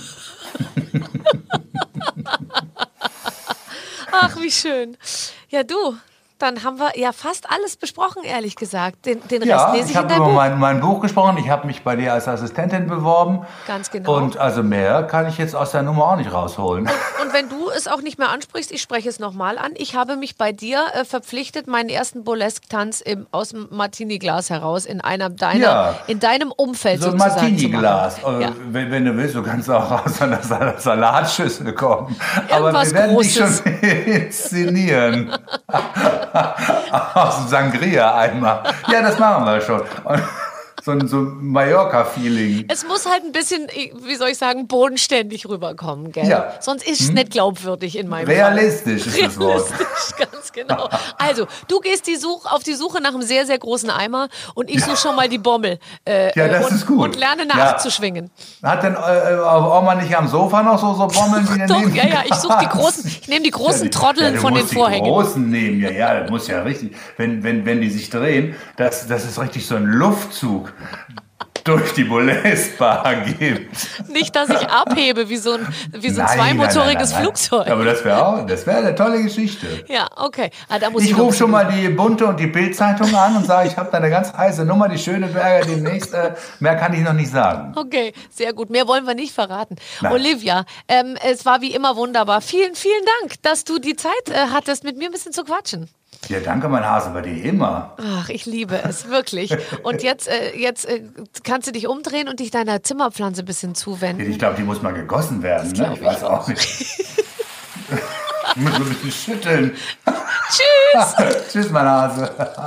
Ach, wie schön. Ja, du. Dann haben wir ja fast alles besprochen, ehrlich gesagt. Den Rest lese ich in deinem Buch. Ich habe über mein Buch gesprochen. Ich habe mich bei dir als Assistentin beworben. Ganz genau. Und also mehr kann ich jetzt aus der Nummer auch nicht rausholen. Und wenn du es auch nicht mehr ansprichst, ich spreche es nochmal an. Ich habe mich bei dir verpflichtet, meinen ersten Burlesque-Tanz aus dem Martini-Glas heraus in deinem Umfeld so sozusagen Martini-Glas. Ja. Wenn du willst, du kannst auch aus einer Salatschüssel kommen. Aber wir werden dich schon inszenieren. Aus dem Sangria-Eimer. Ja, das machen wir schon. Und so ein Mallorca-Feeling. Es muss halt ein bisschen, wie soll ich sagen, bodenständig rüberkommen, gell? Ja. Sonst ist es nicht glaubwürdig in meinem Realistisch Fall. ist das Wort. Realistisch, ganz genau. Also, du gehst auf die Suche nach einem sehr, sehr großen Eimer und ich suche schon mal die Bommel. Das ist gut. Und lerne nachzuschwingen. Hat denn Oma nicht am Sofa noch so Bommeln, die Doch, ich suche die großen, ich nehme die großen Trotteln von den Vorhängen. Die großen nehmen, das muss ja richtig, wenn die sich drehen, das ist richtig so ein Luftzug durch die Burlesque-Bar gibt. Nicht, dass ich abhebe wie so ein zweimotoriges Flugzeug. Aber das wäre eine tolle Geschichte. Ja, okay. Ich rufe schon mal die Bunte und die Bild-Zeitung an und sage, ich habe da eine ganz heiße Nummer, die Schöneberger demnächst. Mehr kann ich noch nicht sagen. Okay, sehr gut. Mehr wollen wir nicht verraten. Nein. Olivia, es war wie immer wunderbar. Vielen, vielen Dank, dass du die Zeit hattest, mit mir ein bisschen zu quatschen. Ja, danke, mein Hase, bei dir immer. Ach, ich liebe es, wirklich. Und jetzt kannst du dich umdrehen und dich deiner Zimmerpflanze ein bisschen zuwenden. Ich glaube, die muss mal gegossen werden, ne? Ich weiß auch nicht. Ich muss ein bisschen schütteln. Tschüss. Tschüss, mein Hase.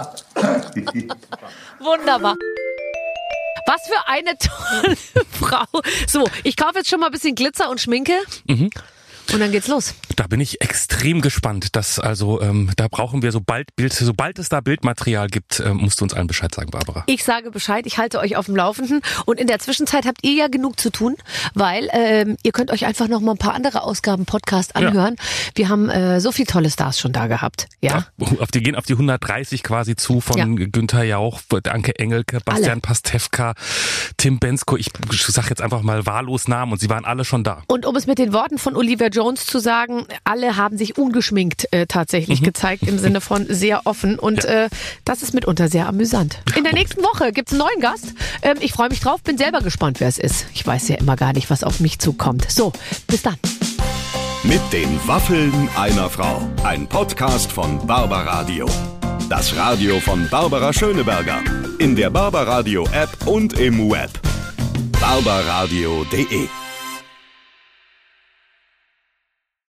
Wunderbar. Was für eine tolle Frau. So, ich kaufe jetzt schon mal ein bisschen Glitzer und Schminke. Und dann geht's los. Da bin ich extrem gespannt. Da brauchen wir sobald es da Bildmaterial gibt, musst du uns allen Bescheid sagen, Barbara. Ich sage Bescheid, ich halte euch auf dem Laufenden. Und in der Zwischenzeit habt ihr ja genug zu tun, weil ihr könnt euch einfach noch mal ein paar andere Ausgaben Podcast anhören. Ja. Wir haben so viele tolle Stars schon da gehabt. Ja. Die gehen auf die 130 quasi zu von Günther Jauch, Anke Engelke, Bastian Pastewka, Tim Bensko. Ich sage jetzt einfach mal wahllos Namen und sie waren alle schon da. Und um es mit den Worten von Olivia Jones zu sagen, alle haben sich ungeschminkt tatsächlich gezeigt, im Sinne von sehr offen und das ist mitunter sehr amüsant. In der nächsten Woche gibt's einen neuen Gast. Ich freue mich drauf, bin selber gespannt, wer es ist. Ich weiß ja immer gar nicht, was auf mich zukommt. So, bis dann. Mit den Waffeln einer Frau. Ein Podcast von Barbaradio. Das Radio von Barbara Schöneberger. In der Barbaradio App und im Web. barbaradio.de